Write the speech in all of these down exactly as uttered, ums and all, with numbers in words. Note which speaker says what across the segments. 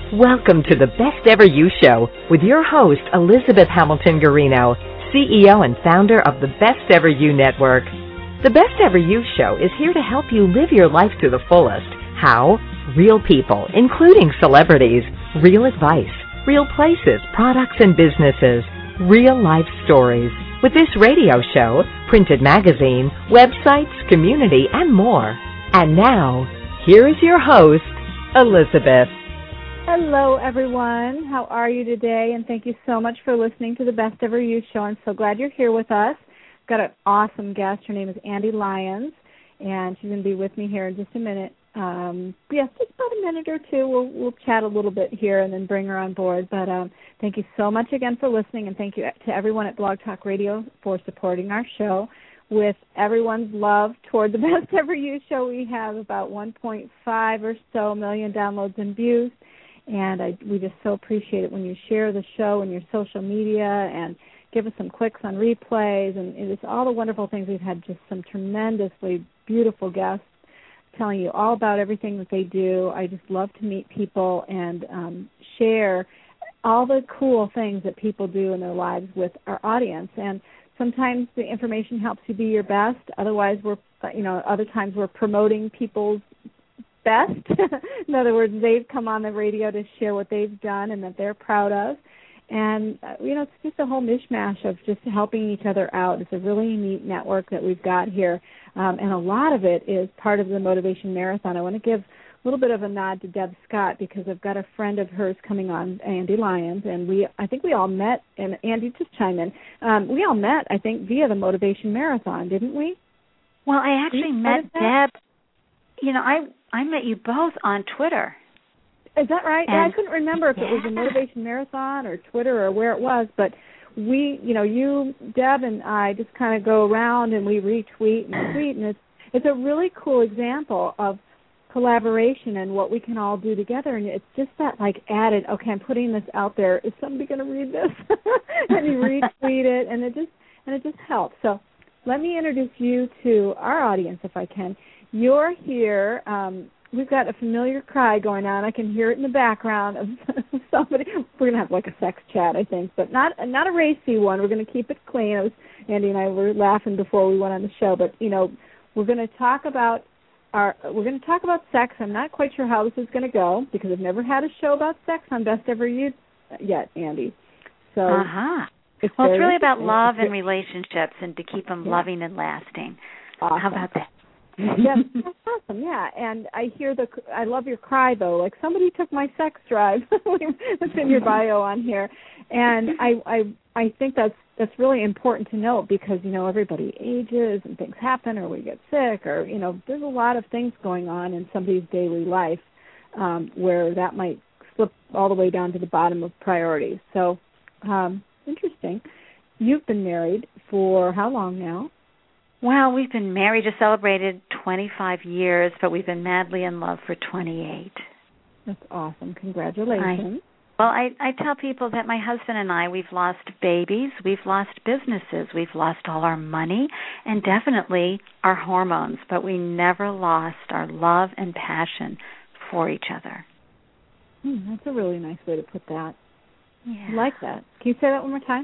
Speaker 1: Welcome to the Best Ever You Show with your host, Elizabeth Hamilton Garino, C E O and founder of the Best Ever You Network. The Best Ever You Show is here to help you live your life to the fullest. How? Real people, including celebrities, real advice, real places, products and businesses, real life stories. With this radio show, printed magazine, websites, community, and more. And now, here is your host, Elizabeth.
Speaker 2: Hello, everyone. How are you today? And thank you so much for listening to the Best Ever You Show. I'm so glad you're here with us. I've got an awesome guest. Her name is Andi Lyons, and she's going to be with me here in just a minute. Um, yes, just about a minute or two. We'll, we'll chat a little bit here and then bring her on board. But um, thank you so much again for listening, and thank you to everyone at Blog Talk Radio for supporting our show. With everyone's love toward the Best Ever You Show, we have about one point five or so million downloads and views. And I, we just so appreciate it when you share the show in your social media and give us some clicks on replays. And it's all the wonderful things. We've had just some tremendously beautiful guests telling you all about everything that they do. I just love to meet people and um, share all the cool things that people do in their lives with our audience. And sometimes the information helps you be your best. Otherwise, we're, you know, other times we're promoting people's best. In other words, they've come on the radio to share what they've done and that they're proud of. And, uh, you know, it's just a whole mishmash of just helping each other out. It's a really neat network that we've got here. Um, and a lot of it is part of the Motivation Marathon. I want to give a little bit of a nod to Deb Scott because I've got a friend of hers coming on, Andi Lyons, and we I think we all met, and Andi, just chime in, um, we all met, I think, via the Motivation Marathon, didn't we?
Speaker 3: Well, I actually met Deb. You know, I I met you both on Twitter.
Speaker 2: Is that right?
Speaker 3: And,
Speaker 2: yeah, I couldn't remember if
Speaker 3: yeah.
Speaker 2: it was a Motivation Marathon or Twitter or where it was, but we, you know, you, Deb, and I just kind of go around and we retweet and tweet, and it's it's a really cool example of collaboration and what we can all do together, and it's just that, like, added, okay, I'm putting this out there. Is somebody going to read this? And you retweet it, and it just and it just helps. So let me introduce you to our audience, if I can. You're here. Um, we've got a familiar cry going on. I can hear it in the background of somebody. We're going to have like a sex chat, I think, but not not a racy one. We're going to keep it clean. It was, Andi and I were laughing before we went on the show, but you know, we're going to talk about our. We're going to talk about sex. I'm not quite sure how this is going to go because I've never had a show about sex on Best Ever You yet, Andi. So,
Speaker 3: uh huh.
Speaker 2: It's
Speaker 3: well, it's really about love and relationships and to keep them
Speaker 2: yeah.
Speaker 3: loving and lasting.
Speaker 2: Awesome.
Speaker 3: How about that?
Speaker 2: Yes, that's awesome. Yeah, and I hear the. I love your cry though. Like somebody took my sex drive. That's in your bio on here, and I, I, I think that's that's really important to note because you know everybody ages and things happen, or we get sick, or you know there's a lot of things going on in somebody's daily life um, where that might slip all the way down to the bottom of priorities. So, um, interesting. You've been married for how long now?
Speaker 3: Well, we've been married, just celebrated twenty-five years, but we've been madly in love for twenty-eight.
Speaker 2: That's awesome. Congratulations.
Speaker 3: I, well, I, I tell people that my husband and I, we've lost babies, we've lost businesses, we've lost all our money, and definitely our hormones, but we never lost our love and passion for each other.
Speaker 2: Hmm, that's a really nice way to put that.
Speaker 3: Yeah.
Speaker 2: I like that. Can you say that one more time?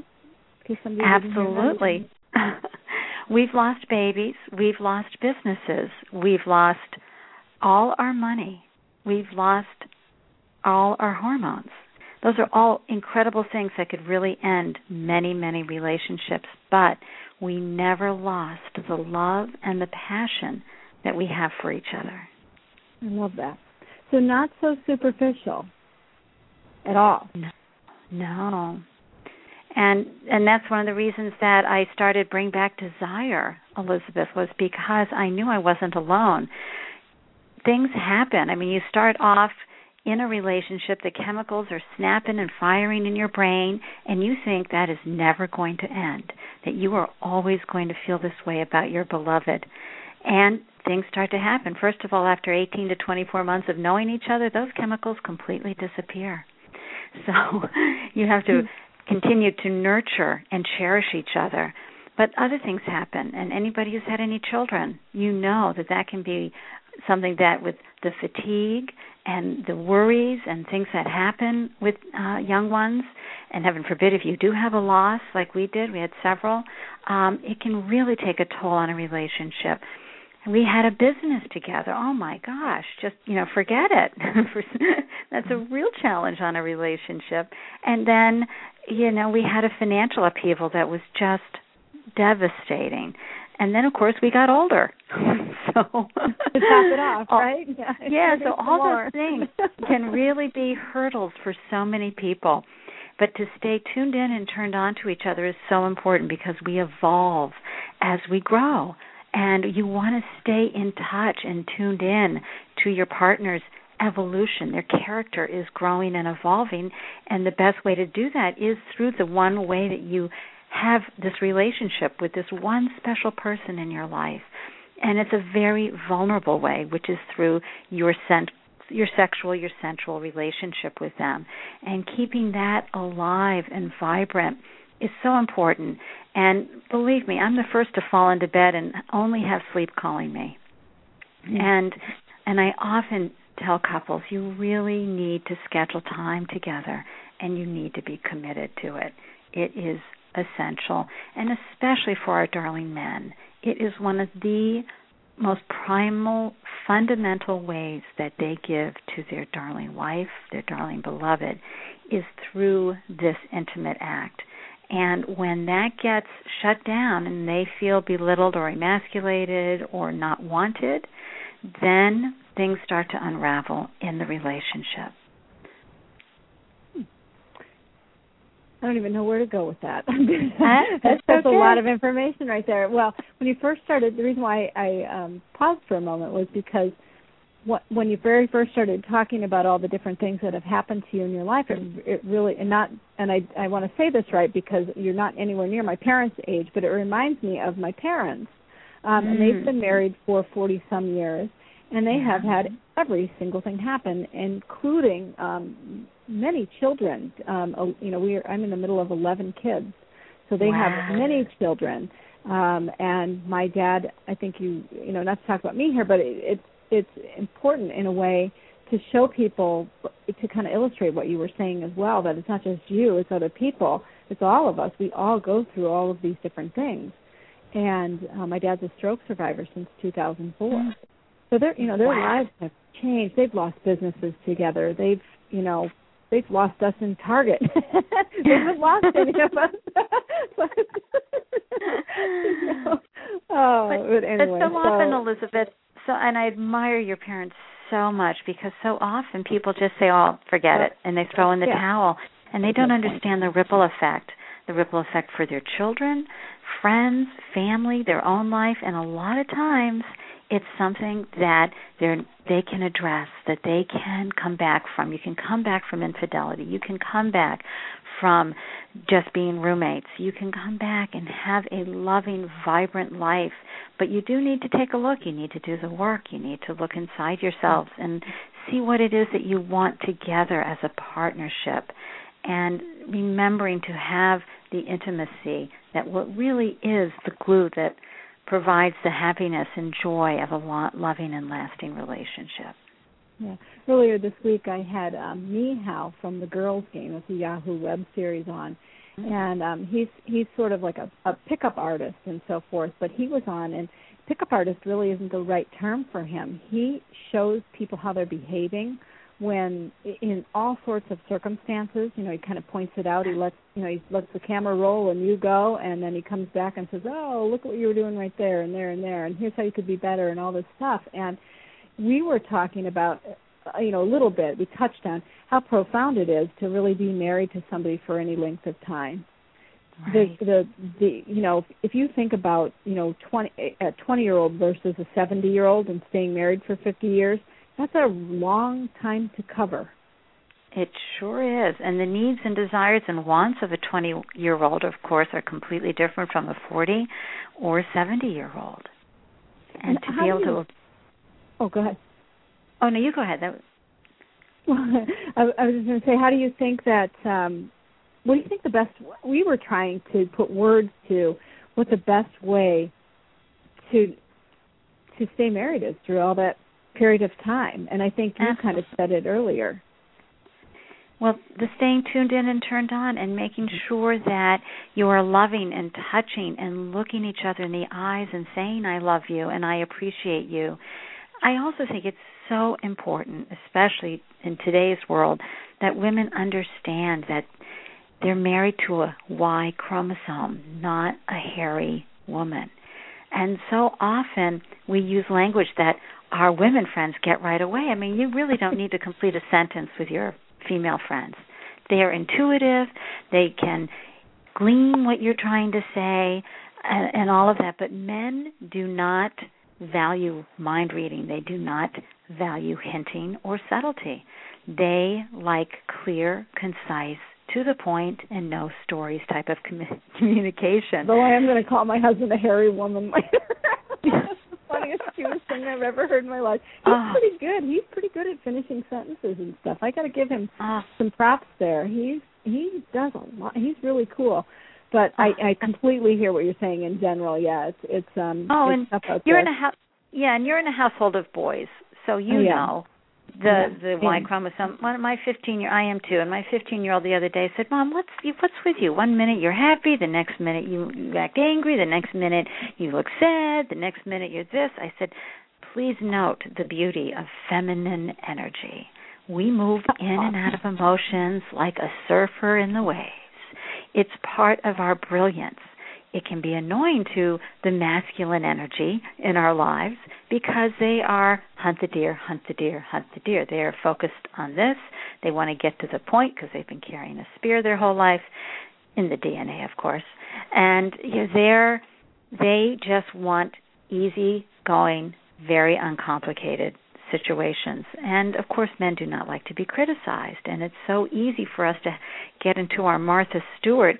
Speaker 3: Absolutely. We've lost babies. We've lost businesses. We've lost all our money. We've lost all our hormones. Those are all incredible things that could really end many, many relationships, but we never lost the love and the passion that we have for each other.
Speaker 2: I love that. So not so superficial at all.
Speaker 3: No. No. And and that's one of the reasons that I started Bring Back Desire, Elizabeth, was because I knew I wasn't alone. Things happen. I mean, you start off in a relationship, the chemicals are snapping and firing in your brain, and you think that is never going to end, that you are always going to feel this way about your beloved. And things start to happen. First of all, after eighteen to twenty-four months of knowing each other, those chemicals completely disappear. So you have to continue to nurture and cherish each other. But other things happen, and anybody who's had any children, you know that that can be something that with the fatigue and the worries and things that happen with uh, young ones, and heaven forbid if you do have a loss like we did, we had several, um, it can really take a toll on a relationship. We had a business together. Oh, my gosh, just, you know, forget it. That's a real challenge on a relationship. And then, you know, we had a financial upheaval that was just devastating. And then, of course, we got older. So
Speaker 2: to top it off, right?
Speaker 3: Yeah, yeah so all those things can really be hurdles for so many people. But to stay tuned in and turned on to each other is so important because we evolve as we grow. And you want to stay in touch and tuned in to your partner's evolution. Their character is growing and evolving, and the best way to do that is through the one way that you have this relationship with this one special person in your life. And it's a very vulnerable way, which is through your sen- your sexual, your sensual relationship with them. And keeping that alive and vibrant is so important. And believe me, I'm the first to fall into bed and only have sleep calling me. Mm-hmm. And and I often tell couples, you really need to schedule time together, and you need to be committed to it. It is essential, and especially for our darling men. It is one of the most primal, fundamental ways that they give to their darling wife, their darling beloved, is through this intimate act. And when that gets shut down and they feel belittled or emasculated or not wanted, then things start to unravel in the relationship.
Speaker 2: I don't even know where to go with that.
Speaker 3: That's,
Speaker 2: That's
Speaker 3: okay.
Speaker 2: a lot of information right there. Well, when you first started, the reason why I um, paused for a moment was because what, when you very first started talking about all the different things that have happened to you in your life, it, it really, and not, and I, I want to say this right because you're not anywhere near my parents' age, but it reminds me of my parents. Um, mm. And they've been married for forty-some years, and they yeah. have had every single thing happen, including um, many children. Um, you know, we are, I'm in the middle of eleven kids, so they
Speaker 3: wow.
Speaker 2: have many children. Um, and my dad, I think you, you know, not to talk about me here, but it, it's it's important in a way to show people, to kind of illustrate what you were saying as well, that it's not just you, it's other people, it's all of us. We all go through all of these different things. And uh, my dad's a stroke survivor since two thousand four. Mm. So their, you know, their wow. lives have changed. They've lost businesses together. They've, you know, they've lost us in Target. They haven't lost any of us. but, you know, oh, but, but anyway.
Speaker 3: But so often,
Speaker 2: so,
Speaker 3: Elizabeth, so, and I admire your parents so much because so often people just say, oh, forget it, and they throw in the yeah. towel. And they don't understand the ripple effect, the ripple effect for their children, friends, family, their own life, and a lot of times it's something that they they can address, that they can come back from. You can come back from infidelity. You can come back from just being roommates. You can come back and have a loving, vibrant life. But you do need to take a look. You need to do the work. You need to look inside yourselves and see what it is that you want together as a partnership. And remembering to have the intimacy that what really is the glue that provides the happiness and joy of a loving and lasting relationship.
Speaker 2: Yeah. Earlier this week I had um, Mihao from the Girls Game. It's a Yahoo web series on. Mm-hmm. And um, he's he's sort of like a, a pickup artist and so forth, but he was on, and pickup artist really isn't the right term for him. He shows people how they're behaving when in all sorts of circumstances. You know, he kind of points it out. He lets, you know, he lets the camera roll and you go, and then he comes back and says, oh, look what you were doing right there and there and there, and here's how you could be better and all this stuff. And we were talking about, you know, a little bit, we touched on how profound it is to really be married to somebody for any length of time. Right. The, the, the, you know, if you think about, you know, twenty, a twenty-year-old versus a seventy-year-old and staying married for fifty years, that's a long time to cover.
Speaker 3: It sure is. And the needs and desires and wants of a twenty-year-old, of course, are completely different from a forty or seventy-year-old. And, and to be able you, to...
Speaker 2: Oh, go ahead.
Speaker 3: Oh, no, you go ahead. That...
Speaker 2: I, I was just going to say, how do you think that... Um, what do you think the best... We were trying to put words to what the best way to to stay married is through all that period of time. And I think you
Speaker 3: Absolutely.
Speaker 2: kind of said it earlier.
Speaker 3: Well, the staying tuned in and turned on and making sure that you are loving and touching and looking each other in the eyes and saying, I love you and I appreciate you. I also think it's so important, especially in today's world, that women understand that they're married to a Y chromosome, not a hairy woman. And so often we use language that our women friends get right away. I mean, you really don't need to complete a sentence with your female friends. They are intuitive. They can glean what you're trying to say and, and all of that. But men do not value mind reading. They do not value hinting or subtlety. They like clear, concise, to the point, and no stories type of com- communication.
Speaker 2: Though I am going to call my husband a hairy woman. That's the funniest, cutest thing I've ever heard in my life. He's oh. pretty good. He's pretty good at finishing sentences and stuff. I got to give him oh. some props there. He's he does a lot. He's really cool. But oh. I, I completely hear what you're saying in general. Yeah, it's it's um.
Speaker 3: Oh,
Speaker 2: it's
Speaker 3: and
Speaker 2: tough
Speaker 3: you're
Speaker 2: there.
Speaker 3: in a house. Yeah, and you're in a household of boys, so you
Speaker 2: oh, yeah.
Speaker 3: know. The
Speaker 2: yeah.
Speaker 3: the Y chromosome. One of my fifteen year I am too, and my fifteen year old the other day said, "Mom, what's what's with you? One minute you're happy, the next minute you, you act angry, the next minute you look sad, the next minute you're this." I said, "Please note the beauty of feminine energy. We move in and out of emotions like a surfer in the waves. It's part of our brilliance. It can be annoying to the masculine energy in our lives because they are hunt the deer, hunt the deer, hunt the deer. They are focused on this. They want to get to the point because they've been carrying a spear their whole life, in the D N A, of course. And you know, they're, they just want easy going, very uncomplicated situations. And, of course, men do not like to be criticized. And it's so easy for us to get into our Martha Stewart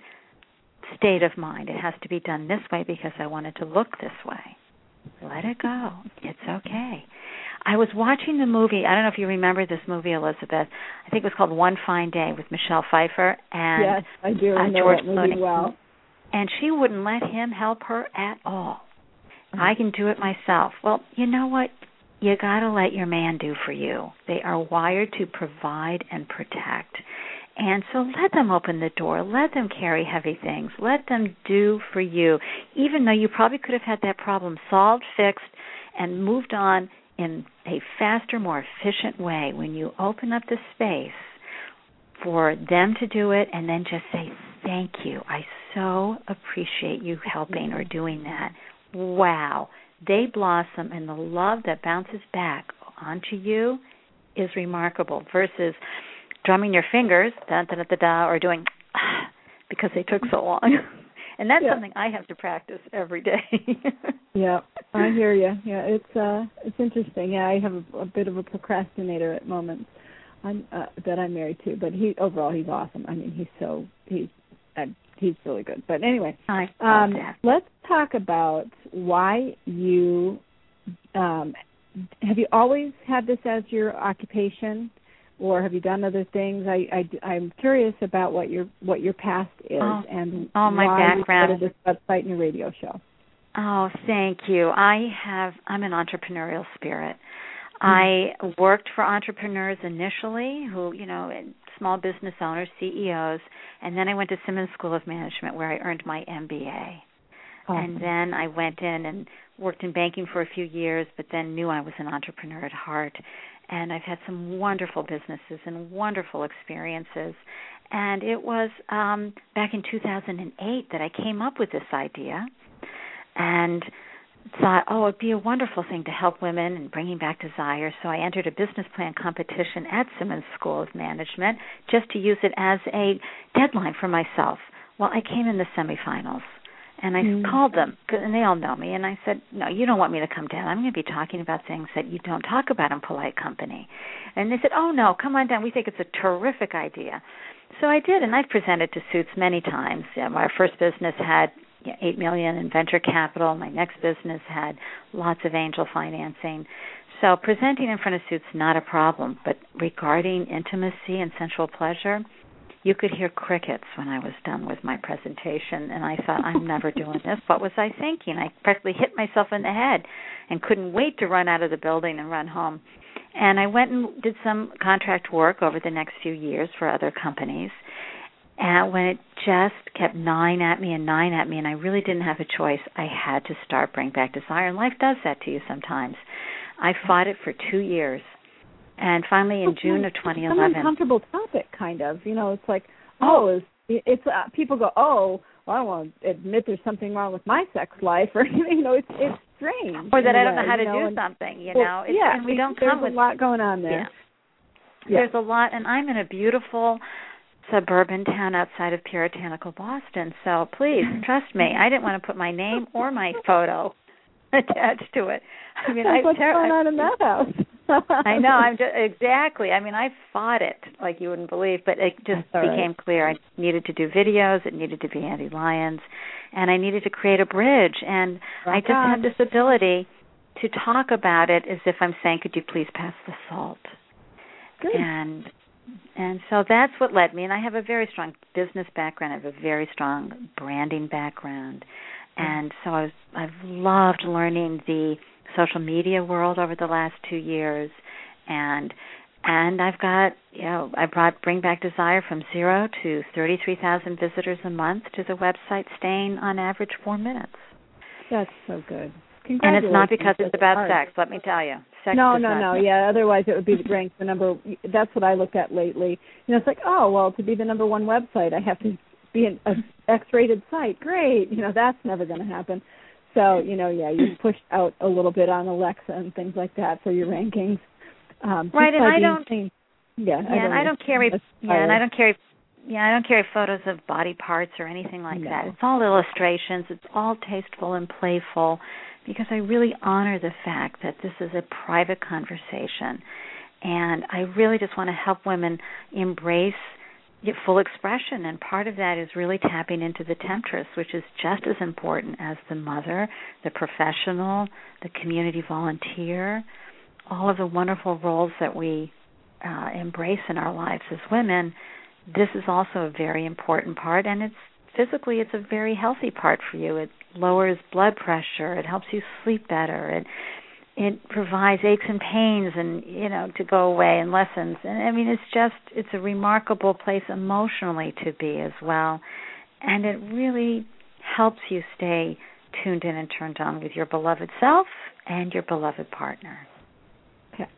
Speaker 3: state of mind. It has to be done this way because I want it to look this way. Let it go. It's okay. I was watching the movie. I don't know if you remember this movie, Elizabeth. I think it was called One Fine Day with Michelle Pfeiffer and
Speaker 2: yes, I do
Speaker 3: uh,
Speaker 2: know
Speaker 3: George
Speaker 2: that movie
Speaker 3: Clooney.
Speaker 2: Well.
Speaker 3: And she wouldn't let him help her at all. I can do it myself. Well, you know what? You got to let your man do for you. They are wired to provide and protect. And so let them open the door. Let them carry heavy things. Let them do for you, even though you probably could have had that problem solved, fixed, and moved on in a faster, more efficient way. When you open up the space for them to do it and then just say, thank you. I so appreciate you helping or doing that. Wow. They blossom, and the love that bounces back onto you is remarkable versus drumming your fingers, da da da da da, or doing ah, because they took so long. And that's
Speaker 2: yeah.
Speaker 3: something I have to practice every day.
Speaker 2: yeah, I hear you. Yeah, it's uh, it's interesting. Yeah, I have a, a bit of a procrastinator at moments I'm, uh, that I'm married to, but he overall he's awesome. I mean, he's so he's uh, he's really good. But anyway,
Speaker 3: I
Speaker 2: um,
Speaker 3: that.
Speaker 2: let's talk about why you um, have you always had this as your occupation, or have you done other things? I, I I'm curious about what your what your past is
Speaker 3: oh,
Speaker 2: and
Speaker 3: oh, my
Speaker 2: why
Speaker 3: background.
Speaker 2: you started this website and your radio show.
Speaker 3: Oh, thank you. I have I'm an entrepreneurial spirit. Mm-hmm. I worked for entrepreneurs initially, who you know, small business owners, C E Os, and then I went to Simmons School of Management where I earned my M B A. Awesome. And then I went in and worked in banking for a few years, but then knew I was an entrepreneur at heart. And I've had some wonderful businesses and wonderful experiences. And it was um, back in two thousand eight that I came up with this idea and thought, oh, it'd be a wonderful thing to help women and bringing back desire. So I entered a business plan competition at Simmons School of Management just to use it as a deadline for myself. Well, I came in the semifinals. And I mm. called them, and they all know me, and I said, no, you don't want me to come down. I'm going to be talking about things that you don't talk about in polite company. And they said, oh, no, come on down. We think it's a terrific idea. So I did, and I've presented to Suits many times. Yeah, my first business had you know, eight million dollars in venture capital. My next business had lots of angel financing. So presenting in front of Suits, not a problem. But regarding intimacy and sensual pleasure, you could hear crickets when I was done with my presentation, and I thought, I'm never doing this. What was I thinking? I practically hit myself in the head and couldn't wait to run out of the building and run home. And I went and did some contract work over the next few years for other companies. And when it just kept gnawing at me and gnawing at me, and I really didn't have a choice, I had to start Bring Back Desire. And life does that to you sometimes. I fought it for two years. And finally, in June of twenty eleven,
Speaker 2: it's an uncomfortable topic, kind of. You know, it's like, oh, it's, it's uh, people go, oh, well, I don't want to admit there's something wrong with my sex life, or you know, it's it's strange.
Speaker 3: Or that I don't
Speaker 2: way,
Speaker 3: know how to
Speaker 2: you know,
Speaker 3: do
Speaker 2: and,
Speaker 3: something. You
Speaker 2: well,
Speaker 3: know, it's,
Speaker 2: yeah,
Speaker 3: and we don't
Speaker 2: there's
Speaker 3: come with
Speaker 2: a lot going on there.
Speaker 3: Yeah.
Speaker 2: Yeah.
Speaker 3: There's a lot, and I'm in a beautiful suburban town outside of puritanical Boston. So please trust me, I didn't want to put my name or my photo attached to it. I mean, I
Speaker 2: what's
Speaker 3: ter-
Speaker 2: going on in that house?
Speaker 3: I know. I'm just exactly. I mean, I fought it like you wouldn't believe, but it just
Speaker 2: That's
Speaker 3: became
Speaker 2: right.
Speaker 3: clear. I needed to do videos. It needed to be Andy Lyons, and I needed to create a bridge. And
Speaker 2: Oh,
Speaker 3: I just
Speaker 2: God.
Speaker 3: have this ability to talk about it as if I'm saying, "Could you please pass the salt?"
Speaker 2: Good.
Speaker 3: And and so that's what led me. And I have a very strong business background. I have a very strong branding background, and so I was, I've loved learning the social media world over the last two years, and and I've got, you know, I brought Bring Back Desire from zero to thirty-three thousand visitors a month to the website, staying on average four minutes.
Speaker 2: That's so good.
Speaker 3: And it's not because it's about
Speaker 2: hard.
Speaker 3: sex, let me tell you. Sex
Speaker 2: no,
Speaker 3: is
Speaker 2: no,
Speaker 3: not
Speaker 2: no. Yeah, otherwise it would be ranked the number. That's what I looked at lately. You know, it's like, oh, well, to be the number one website, I have to be an a X-rated site. Great. You know, that's never going to happen. So, you know, yeah, you've pushed out a little bit on Alexa and things like that for your rankings. Um,
Speaker 3: right, and I don't.
Speaker 2: Seen.
Speaker 3: Yeah,
Speaker 2: Yeah, I don't
Speaker 3: and I don't carry.
Speaker 2: aspire.
Speaker 3: Yeah, and I don't carry. Yeah, I don't carry photos of body parts or anything like
Speaker 2: no.
Speaker 3: that. It's all illustrations. It's all tasteful and playful, because I really honor the fact that this is a private conversation, and I really just want to help women embrace full expression, and part of that is really tapping into the temptress, which is just as important as the mother, the professional, the community volunteer, all of the wonderful roles that we uh, embrace in our lives as women. This is also a very important part, and it's physically it's a very healthy part for you. It lowers blood pressure. It helps you sleep better. It it provides aches and pains and, you know, to go away and lessons. And I mean, it's just, it's a remarkable place emotionally to be as well. And it really helps you stay tuned in and turned on with your beloved self and your beloved partner.
Speaker 2: Okay.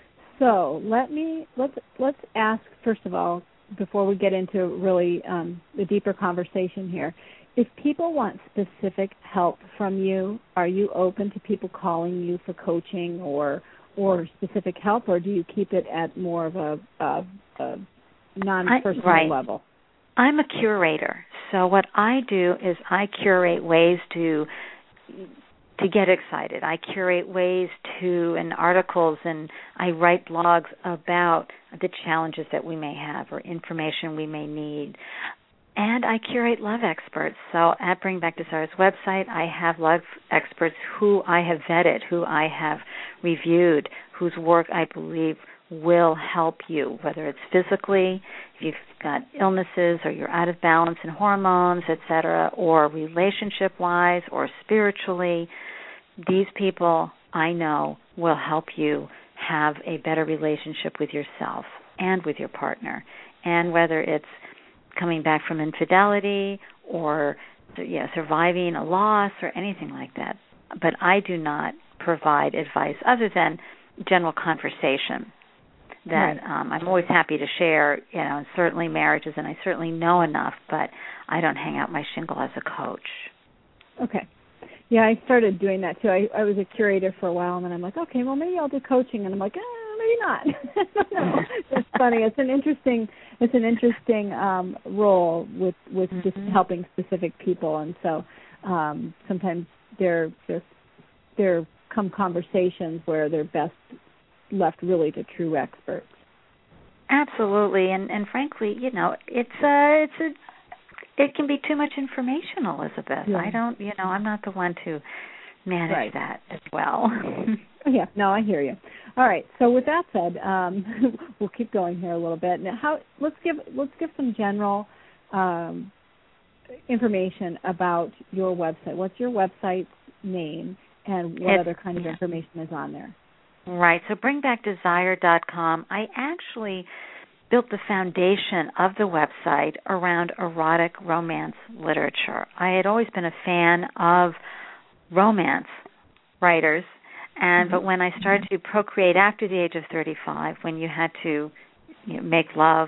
Speaker 2: So let me, let's, let's ask, first of all, before we get into really um, the deeper conversation here, if people want specific help from you, are you open to people calling you for coaching or or specific help, or do you keep it at more of a, a, a non-personal
Speaker 3: I, right.
Speaker 2: level?
Speaker 3: I'm a curator, so what I do is I curate ways to to get excited. I curate ways to, and articles, and I write blogs about the challenges that we may have or information we may need. And I curate love experts. So at Bring Back Desire's website, I have love experts who I have vetted, who I have reviewed, whose work I believe will help you, whether it's physically, if you've got illnesses or you're out of balance in hormones, et cetera, or relationship-wise or spiritually. These people I know will help you have a better relationship with yourself and with your partner. And whether it's coming back from infidelity or yeah, surviving a loss or anything like that. But I do not provide advice other than general conversation that
Speaker 2: right.
Speaker 3: um, I'm always happy to share, you know, and certainly marriages, and I certainly know enough, but I don't hang out my shingle as a coach.
Speaker 2: Okay. Yeah, I started doing that too. I, I was a curator for a while, and then I'm like, okay, well, maybe I'll do coaching, and I'm like, eh, maybe not. No, it's funny. It's an interesting, it's an interesting um, role with with
Speaker 3: Mm-hmm.
Speaker 2: just helping specific people, and so um, sometimes there there there come conversations where they're best left really to true experts.
Speaker 3: Absolutely, and and frankly, you know, it's a it's a it can be too much information, Elizabeth.
Speaker 2: Yeah.
Speaker 3: I don't, you know, I'm not the one to manage
Speaker 2: right.
Speaker 3: that as well.
Speaker 2: Yeah, no, I hear you. All right. So with that said, um, we'll keep going here a little bit. Now, how? Let's give let's give some general um, information about your website. What's your website's name, and what
Speaker 3: it's,
Speaker 2: other kind of
Speaker 3: yeah.
Speaker 2: information is on there?
Speaker 3: Right. So bring back desire dot com. I actually built the foundation of the website around erotic romance literature. I had always been a fan of romance writers, and mm-hmm. but when I started to procreate after the age of thirty-five, when you had to you know, make love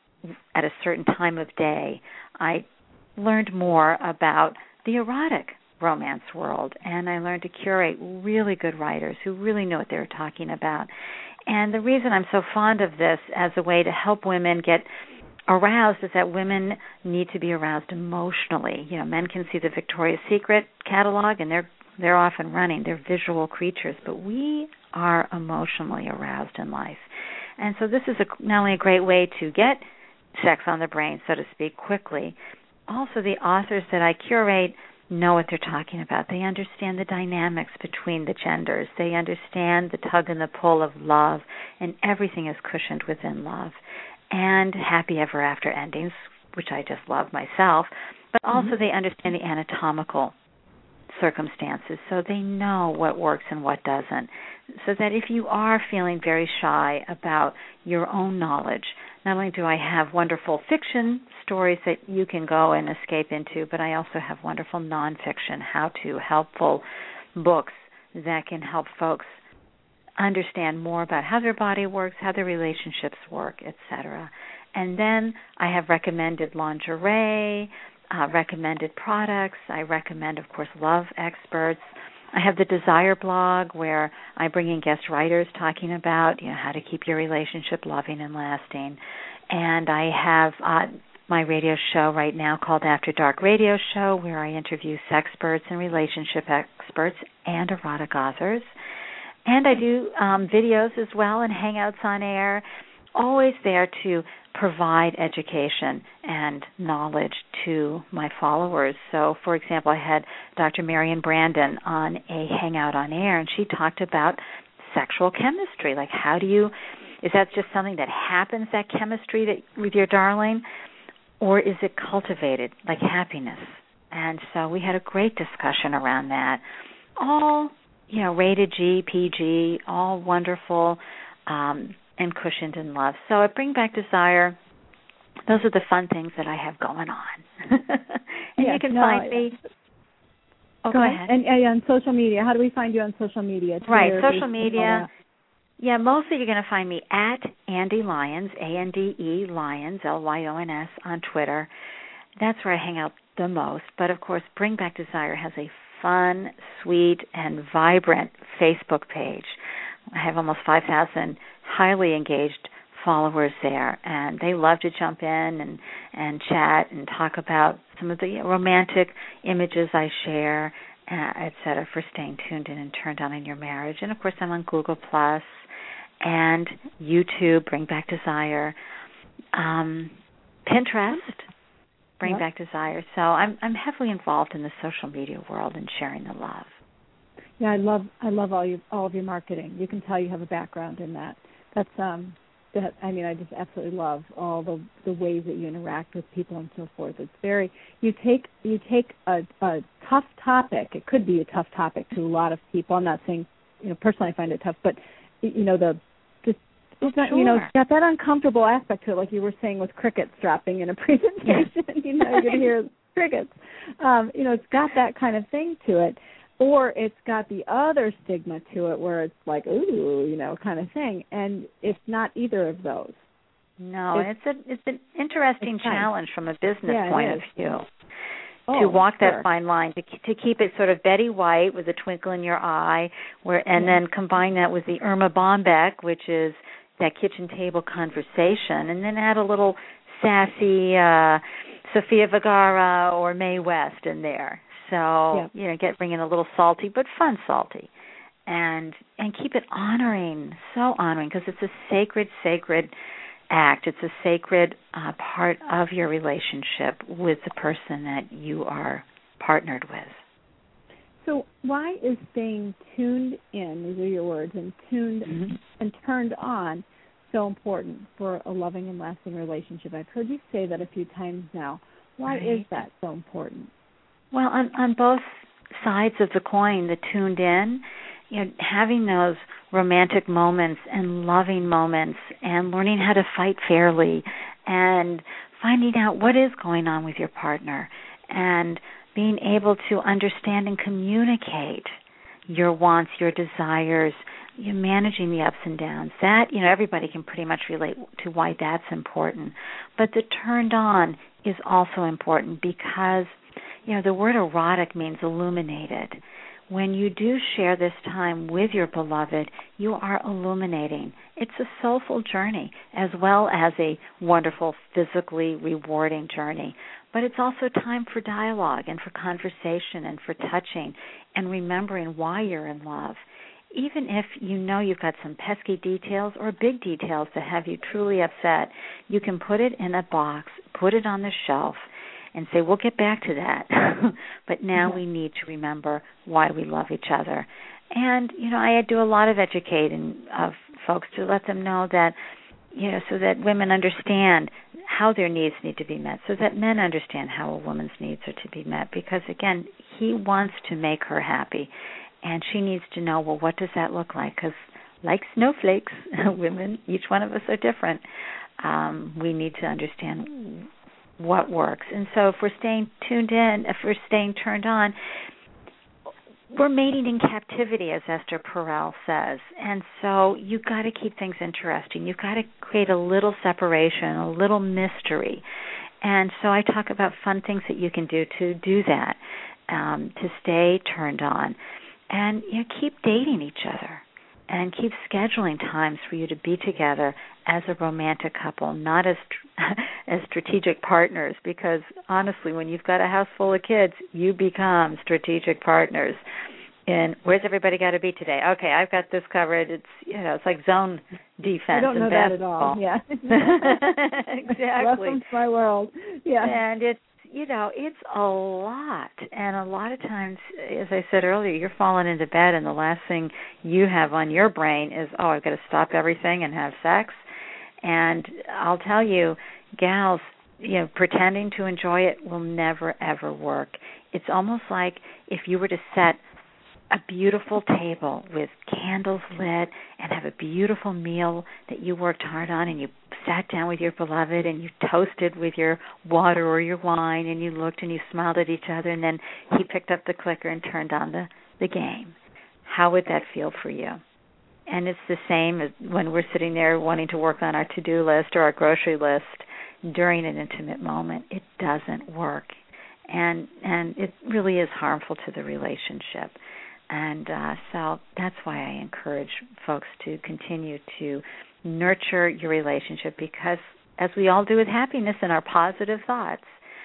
Speaker 3: at a certain time of day, I learned more about the erotic romance world, and I learned to curate really good writers who really know what they were talking about. And the reason I'm so fond of this as a way to help women get aroused is that women need to be aroused emotionally. You know, men can see the Victoria's Secret catalog and they're they're off and running. They're visual creatures, but we are emotionally aroused in life. And so this is a, not only a great way to get sex on the brain, so to speak, quickly, also the authors that I curate know what they're talking about. They understand the dynamics between the genders. They understand the tug and the pull of love, and everything is cushioned within love. And happy ever after endings, which I just love myself, but also mm-hmm. they understand the anatomical circumstances, so they know what works and what doesn't. So that if you are feeling very shy about your own knowledge, not only do I have wonderful fiction stories that you can go and escape into, but I also have wonderful nonfiction, how-to, helpful books that can help folks understand more about how their body works, how their relationships work, et cetera. And then I have recommended lingerie, uh, recommended products. I recommend, of course, love experts. I have the Desire blog where I bring in guest writers talking about, you know, how to keep your relationship loving and lasting. And I have uh, my radio show right now called After Dark Radio Show, where I interview sexperts and relationship experts and erotic authors. And I do um, videos as well and hangouts on air, always there to provide education and knowledge to my followers. So, for example, I had Doctor Marion Brandon on a hangout on air, and she talked about sexual chemistry. Like, how do you, is that just something that happens, that chemistry that with your darling, or is it cultivated, like happiness? And so we had a great discussion around that. All, you know, rated G, P G, all wonderful, um, and cushioned in love. So at Bring Back Desire, those are the fun things that I have going on. and
Speaker 2: yes,
Speaker 3: you can
Speaker 2: no,
Speaker 3: find me. Oh, go,
Speaker 2: go
Speaker 3: ahead.
Speaker 2: And, and on social media, how do we find you on social media? Twitter,
Speaker 3: Right, social
Speaker 2: Facebook,
Speaker 3: media. Yeah, mostly you're going to find me at Andy Lyons, A N D E Lyons, L Y O N S, on Twitter. That's where I hang out the most. But, of course, Bring Back Desire has a fun, sweet, and vibrant Facebook page. I have almost five thousand highly engaged followers there, and they love to jump in and, and chat and talk about some of the romantic images I share, uh, et cetera, for staying tuned in and turned on in your marriage. And, of course, I'm on Google Plus and YouTube, Bring Back Desire, um, Pinterest, Bring yep. Back Desire. So I'm I'm heavily involved in the social media world and sharing the love.
Speaker 2: Yeah, I love I love all you all of your marketing. You can tell you have a background in that. That's um that I mean I just absolutely love all the the ways that you interact with people and so forth. It's very you take you take a, a tough topic. It could be a tough topic to a lot of people. I'm not saying you know personally I find it tough, but you know the just it's not
Speaker 3: sure.
Speaker 2: you know it's got that uncomfortable aspect to it, like you were saying with crickets dropping in a presentation.
Speaker 3: Yeah.
Speaker 2: you know you're gonna hear crickets. Um, you know it's got that kind of thing to it. Or it's got the other stigma to it where it's like, ooh, you know, kind of thing. And it's not either of those.
Speaker 3: No, it's, it's, a, it's an interesting
Speaker 2: it's
Speaker 3: challenge
Speaker 2: nice.
Speaker 3: from a business
Speaker 2: yeah,
Speaker 3: point of view.
Speaker 2: Oh,
Speaker 3: to walk that
Speaker 2: sure.
Speaker 3: fine line, to to keep it sort of Betty White with a twinkle in your eye, where and
Speaker 2: yeah.
Speaker 3: then combine that with the Irma Bombeck, which is that kitchen table conversation, and then add a little sassy uh, Sofia Vergara or Mae West in there. So, yeah. you know, get bring in a little salty, but fun salty. And and keep it honoring, so honoring, because it's a sacred, sacred act. It's a sacred uh, part of your relationship with the person that you are partnered with.
Speaker 2: So why is staying tuned in, these are your words, and tuned mm-hmm. and turned on so important for a loving and lasting relationship? I've heard you say that a few times now. Why right. is that so important?
Speaker 3: Well, on, on both sides of the coin, the tuned in, you know, having those romantic moments and loving moments and learning how to fight fairly and finding out what is going on with your partner and being able to understand and communicate your wants, your desires, you managing the ups and downs. That, you know, everybody can pretty much relate to why that's important. But the turned on is also important because, you know, the word erotic means illuminated. When you do share this time with your beloved, you are illuminating. It's a soulful journey as well as a wonderful, physically rewarding journey. But it's also time for dialogue and for conversation and for touching and remembering why you're in love. Even if you know you've got some pesky details or big details that have you truly upset, you can put it in a box, put it on the shelf, and say, we'll get back to that. But now we need to remember why we love each other. And, you know, I do a lot of educating of folks to let them know that, you know, so that women understand how their needs need to be met, so that men understand how a woman's needs are to be met. Because, again, he wants to make her happy. And she needs to know, well, what does that look like? Because like snowflakes, women, each one of us are different. Um, we need to understand what works. And so if we're staying tuned in, if we're staying turned on, we're mating in captivity, as Esther Perel says. And so you've got to keep things interesting. You've got to create a little separation, a little mystery. And so I talk about fun things that you can do to do that, um, to stay turned on. And you know, keep dating each other and keep scheduling times for you to be together as a romantic couple, not as as strategic partners, because honestly, when you've got a house full of kids, you become strategic partners. And where's everybody got to be today? Okay, I've got this covered. It's, you know, it's like zone defense. I
Speaker 2: don't know that at all. Yeah,
Speaker 3: exactly.
Speaker 2: Welcome to my world. Yeah,
Speaker 3: and it's, you know, it's a lot. And a lot of times, as I said earlier, you're falling into bed and the last thing you have on your brain is, oh, I've got to stop everything and have sex. And I'll tell you, gals, you know, pretending to enjoy it will never, ever work. It's almost like if you were to set a beautiful table with candles lit and have a beautiful meal that you worked hard on, and you sat down with your beloved and you toasted with your water or your wine, and you looked and you smiled at each other, and then he picked up the clicker and turned on the, the game. How would that feel for you? And it's the same as when we're sitting there wanting to work on our to-do list or our grocery list during an intimate moment. It doesn't work. And and it really is harmful to the relationship. And uh, so that's why I encourage folks to continue to nurture your relationship, because as we all do with happiness and our positive thoughts,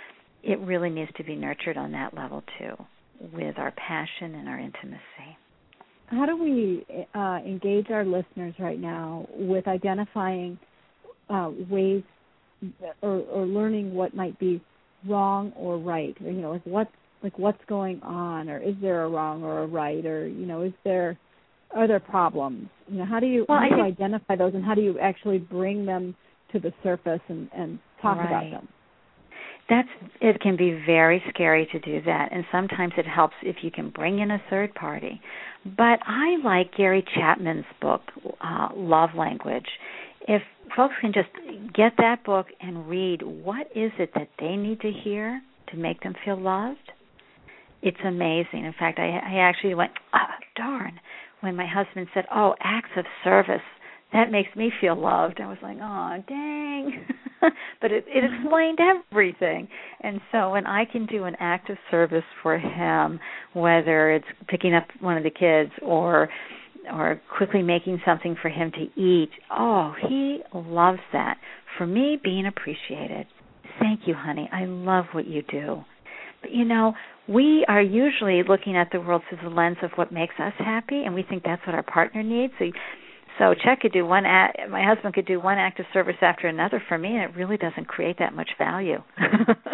Speaker 3: it really needs to be nurtured on that level too, with our passion and our intimacy.
Speaker 2: How do we uh, engage our listeners right now with identifying uh, ways or, or learning what might be wrong or right? Or, you know, like what like what's going on, or is there a wrong or a right, or you know, is there are there problems? You know, how do you
Speaker 3: well,
Speaker 2: how do you
Speaker 3: think,
Speaker 2: identify those, and how do you actually bring them to the surface and, and talk
Speaker 3: right.
Speaker 2: about them?
Speaker 3: That's it can be very scary to do that, and sometimes it helps if you can bring in a third party. But I like Gary Chapman's book, uh, Love Language. If folks can just get that book and read what is it that they need to hear to make them feel loved, it's amazing. In fact, I, I actually went, oh, darn, when my husband said, oh, acts of service, that makes me feel loved. I was like, oh, dang. But it, it explained everything. And so when I can do an act of service for him, whether it's picking up one of the kids or or quickly making something for him to eat, oh, he loves that. For me, being appreciated. Thank you, honey. I love what you do. But, you know, we are usually looking at the world through the lens of what makes us happy, and we think that's what our partner needs. So So Chet could do one act, my husband could do one act of service after another for me, and it really doesn't create that much value.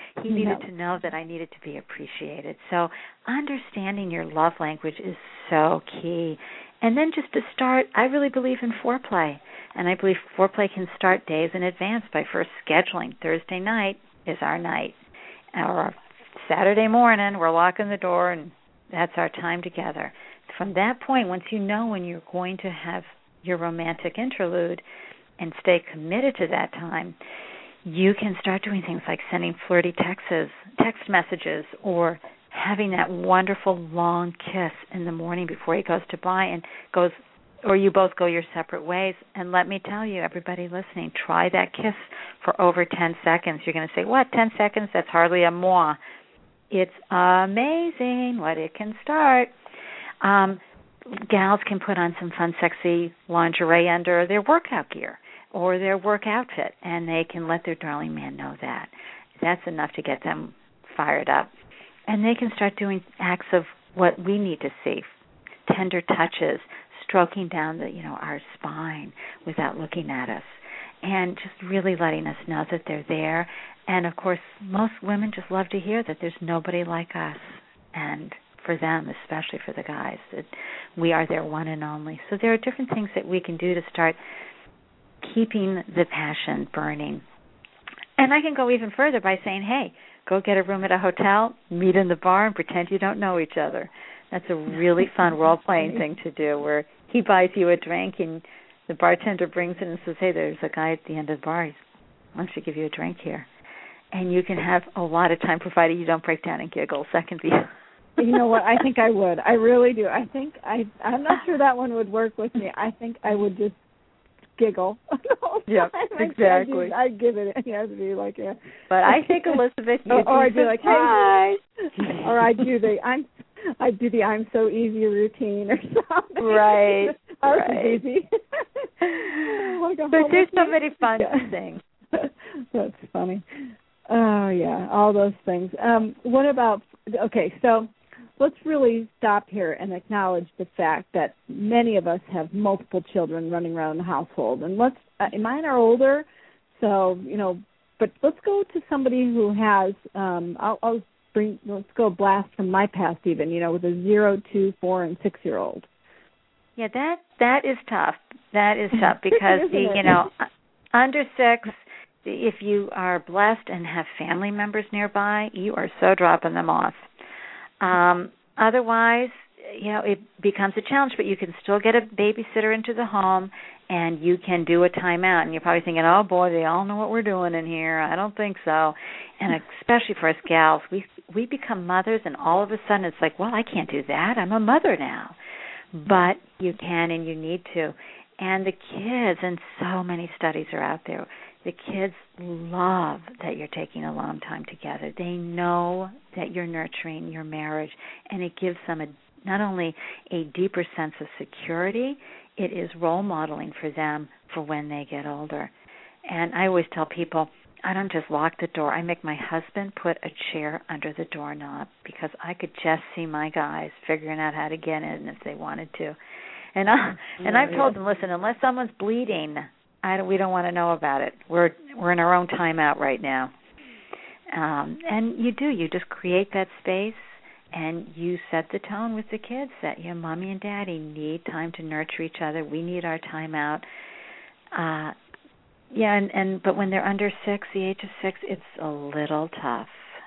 Speaker 3: He needed to know that I needed to be appreciated. So understanding your love language is so key. And then just to start, I really believe in foreplay. And I believe foreplay can start days in advance by first scheduling. Thursday night is our night. Or Saturday morning, we're locking the door, and that's our time together. From that point, once you know when you're going to have your romantic interlude and stay committed to that time, you can start doing things like sending flirty texts, text messages, or having that wonderful long kiss in the morning before he goes to bed and goes, or you both go your separate ways. And let me tell you, everybody listening, try that kiss for over ten seconds. You're going to say, what, ten seconds? That's hardly a moi. It's amazing what it can start. Um, gals can put on some fun, sexy lingerie under their workout gear or their work outfit, and they can let their darling man know that. That's enough to get them fired up. And they can start doing acts of what we need to see, tender touches, stroking down the, you know, our spine without looking at us, and just really letting us know that they're there. And, of course, most women just love to hear that there's nobody like us, and for them, especially for the guys, that we are their one and only. So there are different things that we can do to start keeping the passion burning. And I can go even further by saying, hey, go get a room at a hotel, meet in the bar, and pretend you don't know each other. That's a really fun role-playing thing to do, where he buys you a drink and the bartender brings it and says, hey, there's a guy at the end of the bar. Why don't you give you a drink here? And you can have a lot of time, provided you don't break down and giggle. That can be...
Speaker 2: You know what? I think I would. I really do. I think I, I'm not sure that one would work with me. I think I would just giggle.
Speaker 3: Yep, exactly.
Speaker 2: I'd give it. It has to be like a.
Speaker 3: But I think, Elizabeth, you
Speaker 2: or, or I'd be like,
Speaker 3: hi.
Speaker 2: Or I'd do the I'm. I'd do the I'm so easy routine or something.
Speaker 3: Right.
Speaker 2: Ours
Speaker 3: right.
Speaker 2: is easy. Like
Speaker 3: but there's so many fun yeah. things.
Speaker 2: That's funny. Oh yeah, all those things. Um, what about? Okay, so. Let's really stop here and acknowledge the fact that many of us have multiple children running around the household. And let's, uh, mine are older, so, you know, but let's go to somebody who has, um, I'll, I'll bring, let's go a blast from my past even, you know, with a zero, two, four, and six-year-old.
Speaker 3: Yeah, that that is tough. That is tough because, the, you know, under six, if you are blessed and have family members nearby, you are so dropping them off. Um, otherwise, you know, it becomes a challenge, but you can still get a babysitter into the home and you can do a timeout. And you're probably thinking, oh, boy, they all know what we're doing in here. I don't think so. And especially for us gals, we we become mothers, and all of a sudden it's like, well, I can't do that. I'm a mother now. But you can and you need to. And the kids, and so many studies are out there, the kids love that you're taking a long time together. They know that you're nurturing your marriage, and it gives them a, not only a deeper sense of security, it is role modeling for them for when they get older. And I always tell people, I don't just lock the door. I make my husband put a chair under the doorknob because I could just see my guys figuring out how to get in if they wanted to. And I, and I've told them, listen, unless someone's bleeding, I don't, we don't want to know about it. We're we're in our own timeout right now. Um, and you do. You just create that space, and you set the tone with the kids that, you know, Mommy and Daddy need time to nurture each other. We need our timeout. Uh, yeah, and, and but when they're under six, the age of six, it's a little tough.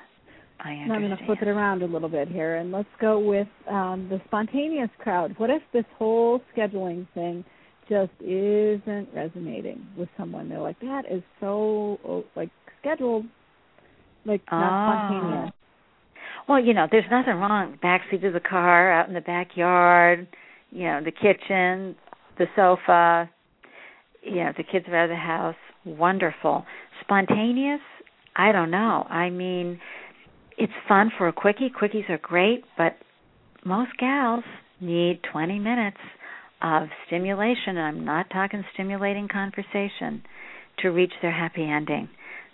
Speaker 3: I understand.
Speaker 2: I'm going to flip it around a little bit here, and let's go with um, the spontaneous crowd. What if this whole scheduling thing just isn't resonating with someone? They're like, that is so, oh, like, scheduled, like, not
Speaker 3: oh.
Speaker 2: spontaneous.
Speaker 3: Well, you know, there's nothing wrong. Backseat of the car, out in the backyard, you know, the kitchen, the sofa, you know, the kids are out of the house. Wonderful. Spontaneous? I don't know. I mean, it's fun for a quickie. Quickies are great, but most gals need twenty minutes of stimulation, and I'm not talking stimulating conversation, to reach their happy ending.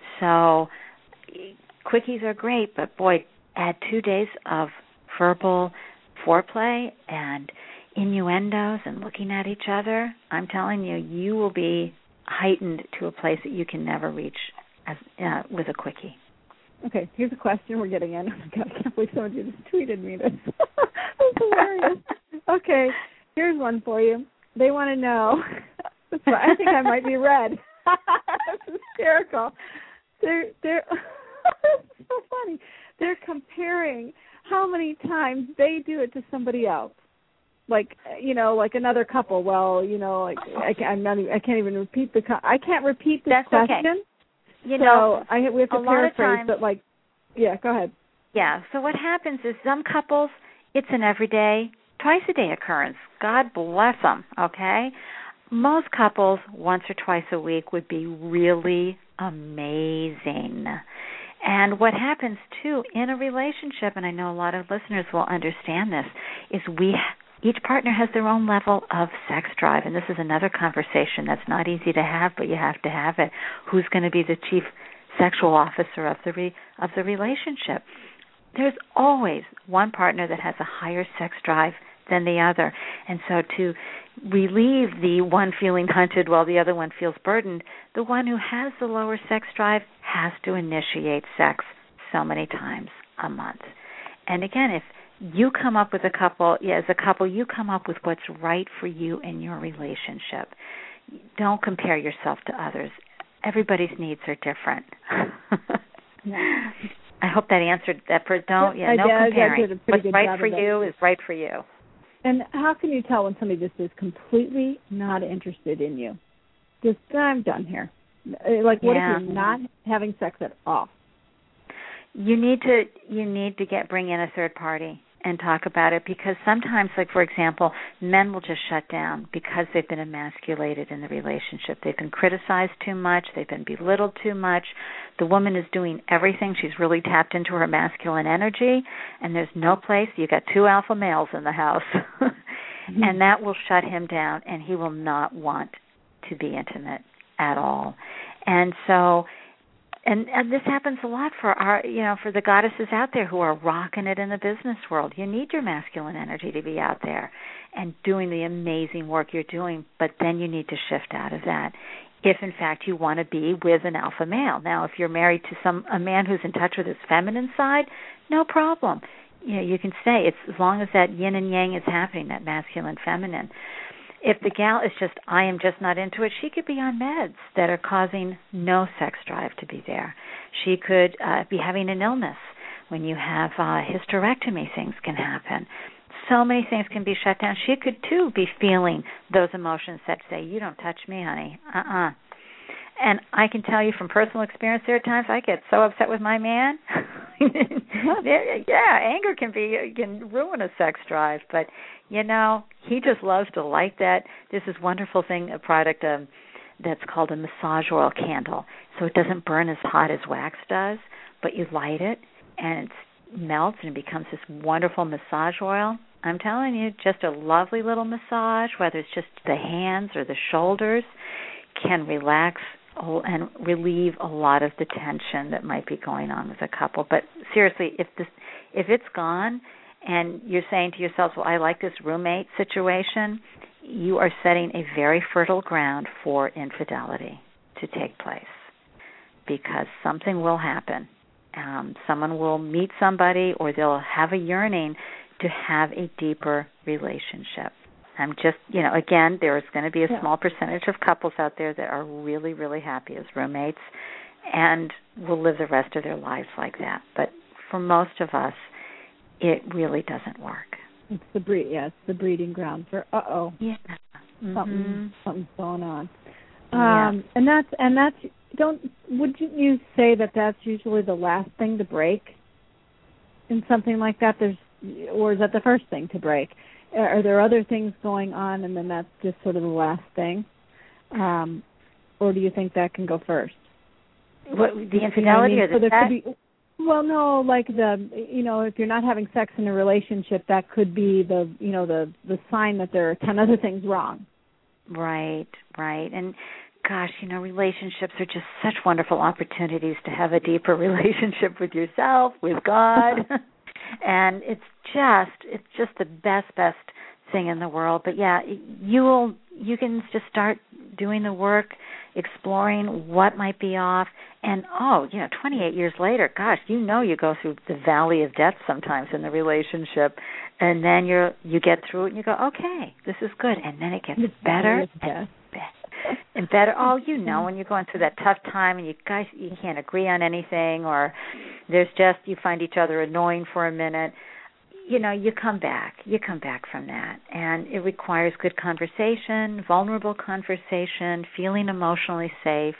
Speaker 3: So quickies are great, but boy, add two days of verbal foreplay and innuendos and looking at each other, I'm telling you, you will be heightened to a place that you can never reach as, uh, with a quickie.
Speaker 2: Okay, here's a question we're getting in. Oh my God, I can't believe someone just tweeted me this. That's hilarious. Okay, here's one for you. They want to know. That's why I think I might be red. That's hysterical. They're they're it's so funny. They're comparing how many times they do it to somebody else. Like, you know, like another couple. Well, you know, like I can't, I'm not even, I can't even repeat the I can't repeat this
Speaker 3: That's
Speaker 2: question.
Speaker 3: Okay. You
Speaker 2: so
Speaker 3: know,
Speaker 2: I we have to
Speaker 3: a lot
Speaker 2: paraphrase,
Speaker 3: of times,
Speaker 2: but like, yeah, go ahead.
Speaker 3: Yeah. So what happens is some couples, it's an everyday, twice a day occurrence. God bless them. Okay. Most couples, once or twice a week, would be really amazing. And what happens, too, in a relationship, and I know a lot of listeners will understand this, is we each partner has their own level of sex drive. And this is another conversation that's not easy to have, but you have to have it. Who's going to be the chief sexual officer of the re, of the relationship? There's always one partner that has a higher sex drive than the other. And so to relieve the one feeling hunted while the other one feels burdened, the one who has the lower sex drive has to initiate sex so many times a month. And again, if you come up with a couple, yeah, as a couple, you come up with what's right for you in your relationship. Don't compare yourself to others. Everybody's needs are different.
Speaker 2: Yeah.
Speaker 3: I hope that answered that. For don't,
Speaker 2: yeah,
Speaker 3: yeah, no
Speaker 2: I,
Speaker 3: comparing.
Speaker 2: I
Speaker 3: What's right for you is right for you.
Speaker 2: And how can you tell when somebody just is completely not interested in you? Just, I'm done here. Like, what
Speaker 3: yeah.
Speaker 2: if you're not having sex at all?
Speaker 3: You need to you need to get bring in a third party and talk about it, because sometimes, like for example, men will just shut down because they've been emasculated in the relationship. They've been criticized too much. They've been belittled too much. The woman is doing everything. She's really tapped into her masculine energy, and there's no place. You got two alpha males in the house, mm-hmm. and that will shut him down, and he will not want to be intimate at all. And so. And, and this happens a lot for our, you know, for the goddesses out there who are rocking it in the business world. You need your masculine energy to be out there and doing the amazing work you're doing, but then you need to shift out of that if, in fact, you want to be with an alpha male. Now, if you're married to some a man who's in touch with his feminine side, no problem. You know, you can stay. It's as long as that yin and yang is happening, that masculine, feminine. If the gal is just, I am just not into it, she could be on meds that are causing no sex drive to be there. She could uh, be having an illness. When you have uh, hysterectomy, things can happen. So many things can be shut down. She could, too, be feeling those emotions that say, you don't touch me, honey. Uh-uh. And I can tell you from personal experience, there are times I get so upset with my man. Yeah, anger can be can ruin a sex drive, but you know he just loves to light that. There's this wonderful thing, a product um, that's called a massage oil candle. So it doesn't burn as hot as wax does, but you light it and it melts and it becomes this wonderful massage oil. I'm telling you, just a lovely little massage, whether it's just the hands or the shoulders, can relax and relieve a lot of the tension that might be going on with a couple. But seriously, if this, if it's gone and you're saying to yourselves, well, I like this roommate situation, you are setting a very fertile ground for infidelity to take place, because something will happen. Um, someone will meet somebody, or they'll have a yearning to have a deeper relationship. I'm just, you know, again, there's going to be a small percentage of couples out there that are really, really happy as roommates and will live the rest of their lives like that. But for most of us, it really doesn't work.
Speaker 2: It's the breed, yeah, it's the breeding ground for uh-oh.
Speaker 3: Yeah. Mm-hmm.
Speaker 2: Something, something's going on.
Speaker 3: Yeah.
Speaker 2: Um, and that's, and that's, don't, would you say that that's usually the last thing to break in something like that? There's, or is that the first thing to break? Are there other things going on, and then that's just sort of the last thing? Um, or do you think that can go first?
Speaker 3: What, the infidelity, you know what I mean? Or the
Speaker 2: so sex? Be, well, no, like the, you know, if you're not having sex in a relationship, that could be the, you know, the, the sign that there are ten other things wrong.
Speaker 3: Right, right. And gosh, you know, relationships are just such wonderful opportunities to have a deeper relationship with yourself, with God. And it's just, it's just the best, best thing in the world. But yeah, you will, you can just start doing the work. exploring what might be off. And, oh, you know, twenty-eight years later, gosh, you know you go through the valley of death sometimes in the relationship, and then you're you get through it and you go, okay, this is good. And then it gets better and better. And better. Oh, you know, when you're going through that tough time and you guys, you can't agree on anything, or there's just, you find each other annoying for a minute, you know, you come back. You come back from that. And it requires good conversation, vulnerable conversation, feeling emotionally safe,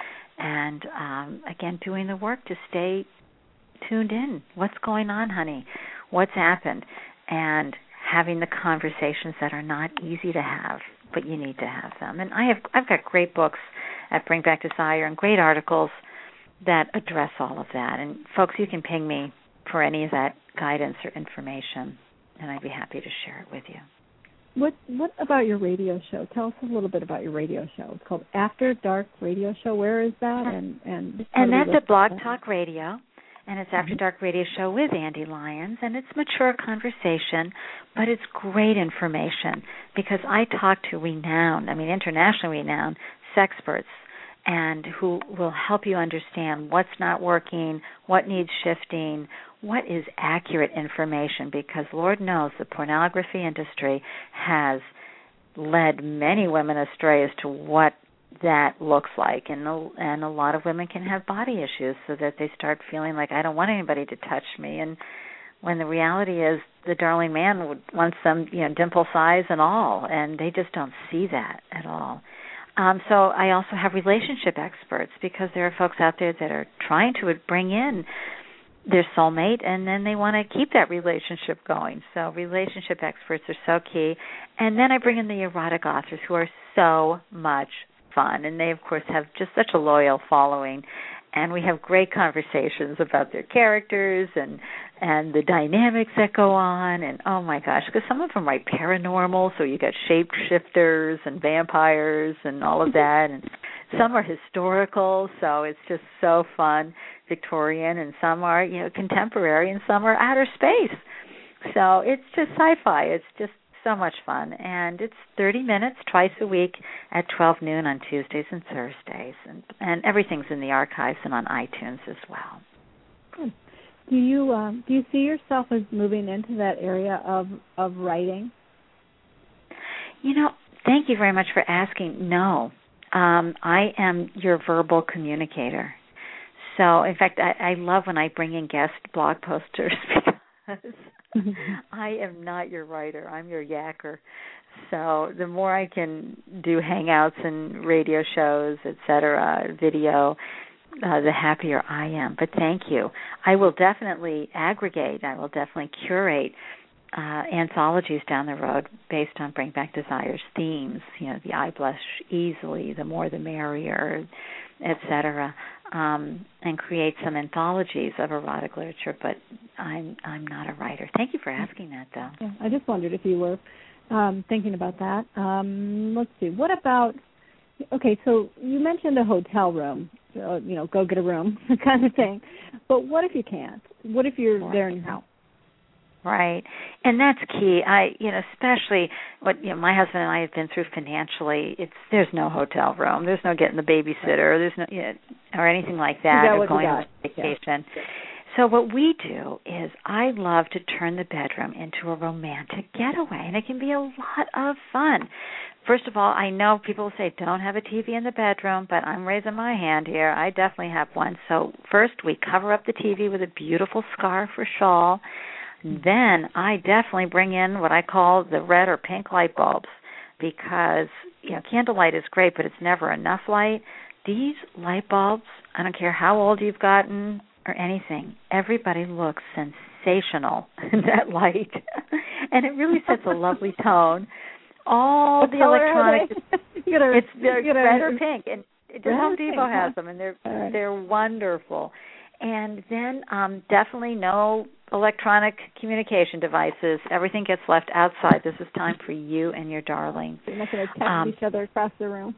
Speaker 3: and, um, again, doing the work to stay tuned in. What's going on, honey? What's happened? And having the conversations that are not easy to have, but you need to have them. And I have, I've got great books at Bring Back Desire and great articles that address all of that. And, folks, you can ping me for any of that guidance or information, and I'd be happy to share it with you.
Speaker 2: What What about your radio show? Tell us a little bit about your radio show. It's called After Dark Radio Show. Where is that? And and,
Speaker 3: and that's at Blog Talk Radio, and it's After Dark Radio Show with Andy Lyons, and it's mature conversation, but it's great information because I talk to renowned, I mean internationally renowned, sexperts, and who will help you understand what's not working, what needs shifting, what is accurate information, because Lord knows the pornography industry has led many women astray as to what that looks like, and a, and a lot of women can have body issues so that they start feeling like, I don't want anybody to touch me, and when the reality is the darling man would wants them, you know, dimple size and all, and they just don't see that at all. Um, so I also have relationship experts, because there are folks out there that are trying to bring in their soulmate, and then they want to keep that relationship going. So relationship experts are so key. And then I bring in the erotic authors, who are so much fun, and they, of course, have just such a loyal following. And we have great conversations about their characters and and the dynamics that go on. And, oh, my gosh, because some of them write paranormal, so you got shapeshifters and vampires and all of that. And some are historical, so it's just so fun, Victorian, and some are, you know, contemporary, and some are outer space. So it's just sci-fi. It's just so much fun. And it's thirty minutes twice a week at twelve noon on Tuesdays and Thursdays. And, and everything's in the archives and on iTunes as well.
Speaker 2: Good. Do you um, do you see yourself as moving into that area of, of writing?
Speaker 3: You know, thank you very much for asking. No. Um, I am your verbal communicator. So, in fact, I, I love when I bring in guest blog posters, because I am not your writer. I'm your yacker. So the more I can do hangouts and radio shows, et cetera, video, uh, the happier I am. But thank you. I will definitely aggregate. I will definitely curate uh, anthologies down the road based on Bring Back Desire's themes. You know, the I blush easily, the more the merrier, et cetera. Um, and create some anthologies of erotic literature, but I'm I'm not a writer. Thank you for asking that, though.
Speaker 2: Yeah, I just wondered if you were um, thinking about that. Um, let's see. What about, okay, so you mentioned a hotel room, uh, you know, go get a room kind of thing. But what if you can't? What if you're right there in your house?
Speaker 3: Right, and that's key. I, you know, especially what you know, my husband and I have been through financially. It's there's no hotel room, there's no getting the babysitter, there's no, you know, or anything like that, or going on vacation. Yeah. So what we do is I love to turn the bedroom into a romantic getaway, and it can be a lot of fun. First of all, I know people say don't have a T V in the bedroom, but I'm raising my hand here. I definitely have one. So first we cover up the T V with a beautiful scarf or shawl. Then I definitely bring in what I call the red or pink light bulbs, because, you know, candlelight is great, but it's never enough light. These light bulbs, I don't care how old you've gotten or anything, everybody looks sensational in that light. And it really sets a lovely tone. All
Speaker 2: what
Speaker 3: the electronic,
Speaker 2: gonna,
Speaker 3: it's they're red or pink, and Home Depot has them, and they're
Speaker 2: right.
Speaker 3: they're wonderful. And then um, definitely no electronic communication devices. Everything gets left outside. This is time for you and your darling.
Speaker 2: You're not going to text
Speaker 3: um,
Speaker 2: each other across the room.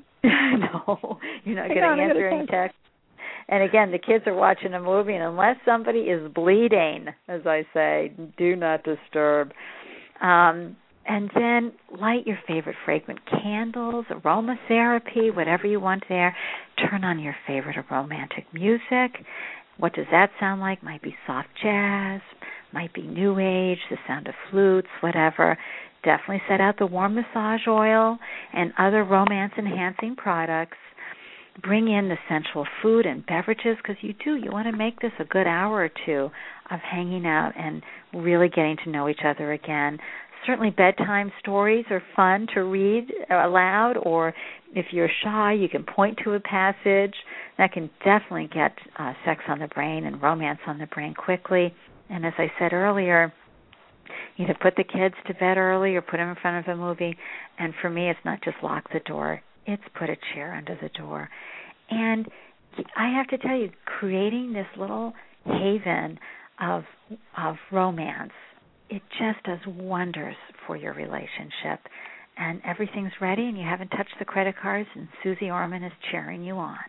Speaker 3: No, you're not going to answer any text. And again, the kids are watching a movie, and unless somebody is bleeding, as I say, do not disturb. Um, and then light your favorite fragrant candles, aromatherapy, whatever you want there. Turn on your favorite romantic music. What does that sound like? Might be soft jazz, might be new age, the sound of flutes, whatever. Definitely set out the warm massage oil and other romance-enhancing products. Bring in the sensual food and beverages, because you do. You want to make this a good hour or two of hanging out and really getting to know each other again. Certainly bedtime stories are fun to read aloud, or if you're shy, you can point to a passage. That can definitely get uh, sex on the brain and romance on the brain quickly. And as I said earlier, either put the kids to bed early or put them in front of a movie. And for me, it's not just lock the door. It's put a chair under the door. And I have to tell you, creating this little haven of of romance, it just does wonders for your relationship. And everything's ready, and you haven't touched the credit cards, and Susie Orman is cheering you on.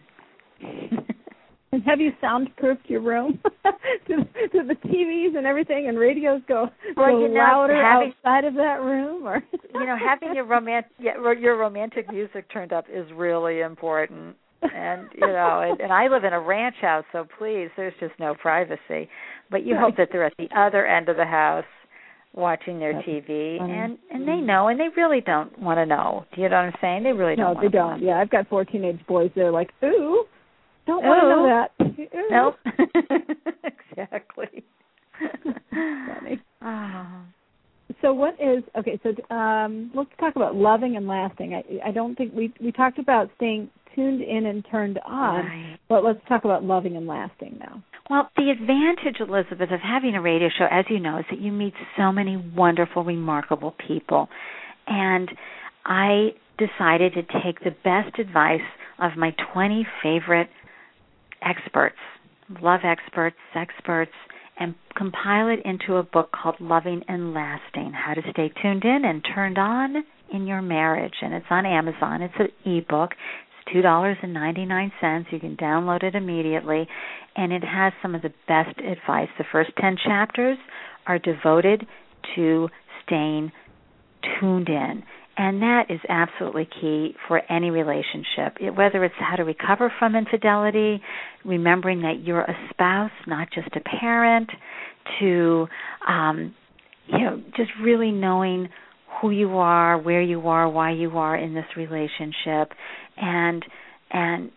Speaker 2: And have you soundproofed your room? do, do the T Vs and everything and radios go,
Speaker 3: well,
Speaker 2: go
Speaker 3: you know,
Speaker 2: louder
Speaker 3: having,
Speaker 2: outside of that room? Or
Speaker 3: you know, having your romantic your romantic music turned up is really important. And you know, and, and I live in a ranch house, so please, there's just no privacy. But you hope that they're at the other end of the house watching their
Speaker 2: That's
Speaker 3: T V,
Speaker 2: funny.
Speaker 3: and and they know, and they really don't want to know. Do you know what I'm saying? They really don't.
Speaker 2: No, they don't.
Speaker 3: Know.
Speaker 2: Yeah, I've got four teenage boys. They're like, ooh. Don't want to know that. Ooh.
Speaker 3: Nope. Exactly.
Speaker 2: Funny.
Speaker 3: Oh.
Speaker 2: So what is, okay, so um, let's talk about loving and lasting. I, I don't think, we we talked about staying tuned in and turned on,
Speaker 3: right.
Speaker 2: But let's talk about loving and lasting now.
Speaker 3: Well, the advantage, Elizabeth, of having a radio show, as you know, is that you meet so many wonderful, remarkable people. And I decided to take the best advice of my twenty favorite experts, love experts, experts, and compile it into a book called Loving and Lasting, How to Stay Tuned In and Turned On in Your Marriage. And it's on Amazon. It's an e-book. It's two dollars and ninety-nine cents. You can download it immediately. And it has some of the best advice. The first ten chapters are devoted to staying tuned in. And that is absolutely key for any relationship, it, whether it's how to recover from infidelity, remembering that you're a spouse, not just a parent, to, um, you know, just really knowing who you are, where you are, why you are in this relationship, and and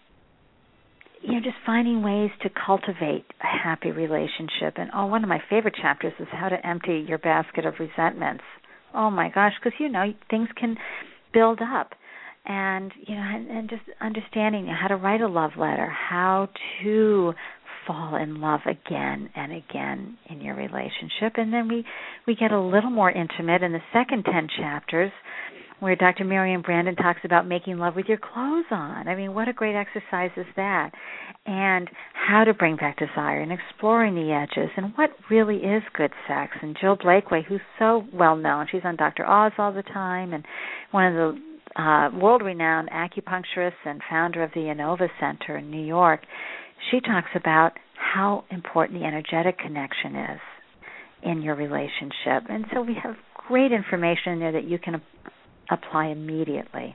Speaker 3: you know, just finding ways to cultivate a happy relationship. And oh, one of my favorite chapters is how to empty your basket of resentments. Oh my gosh, because you know things can build up, and you know, and, and just understanding how to write a love letter, how to fall in love again and again in your relationship, and then we we get a little more intimate in the second ten chapters, where Doctor Marian Brandon talks about making love with your clothes on. I mean, what a great exercise is that? And how to bring back desire and exploring the edges and what really is good sex. And Jill Blakeway, who's so well known, she's on Doctor Oz all the time, and one of the uh, world-renowned acupuncturists and founder of the Inova Center in New York, she talks about how important the energetic connection is in your relationship. And so we have great information in there that you can apply immediately.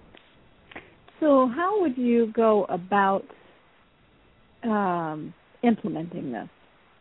Speaker 2: So how would you go about um, implementing this?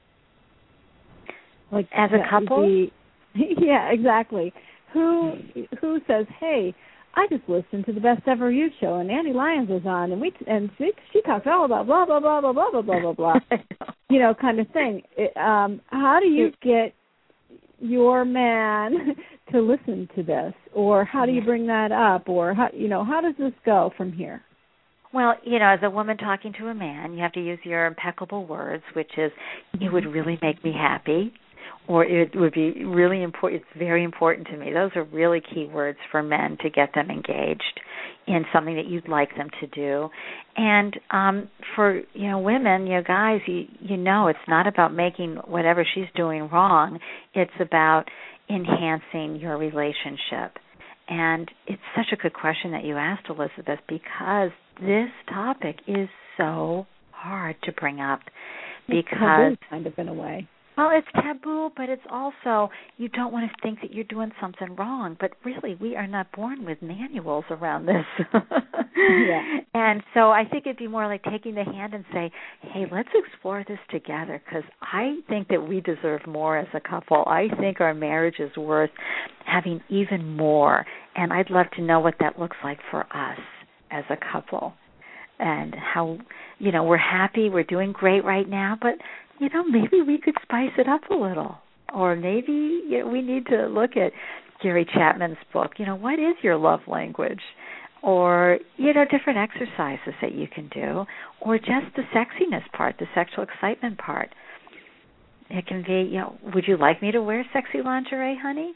Speaker 2: Like
Speaker 3: as a couple?
Speaker 2: The, yeah, exactly. Who who says, "Hey, I just listened to the Best Ever You show, and Andy Lyons was on, and we and she, she talked all about blah blah blah blah blah blah blah blah blah," you know, kind of thing. It, um, how do you get your man to listen to this, or how do you bring that up, or how, you know, how does this go from here?
Speaker 3: Well, you know, as a woman talking to a man, you have to use your impeccable words, which is, it would really make me happy, or it would be really important, it's very important to me. Those are really key words for men to get them engaged in something that you'd like them to do. And um, for, you know, women, you know, guys, you, you know, it's not about making whatever she's doing wrong. It's about enhancing your relationship. And it's such a good question that you asked, Elizabeth, because this topic is so hard to bring up.
Speaker 2: It's
Speaker 3: because
Speaker 2: kind of in a way.
Speaker 3: Well, it's taboo, but it's also, you don't want to think that you're doing something wrong. But really, we are not born with manuals around this.
Speaker 2: Yeah.
Speaker 3: And so I think it'd be more like taking the hand and say, hey, let's explore this together, because I think that we deserve more as a couple. I think our marriage is worth having even more. And I'd love to know what that looks like for us as a couple. And how, you know, we're happy, we're doing great right now, but, you know, maybe we could spice it up a little. Or maybe you know, we need to look at Gary Chapman's book, you know, what is your love language? Or, you know, different exercises that you can do. Or just the sexiness part, the sexual excitement part. It can be, you know, would you like me to wear sexy lingerie, honey?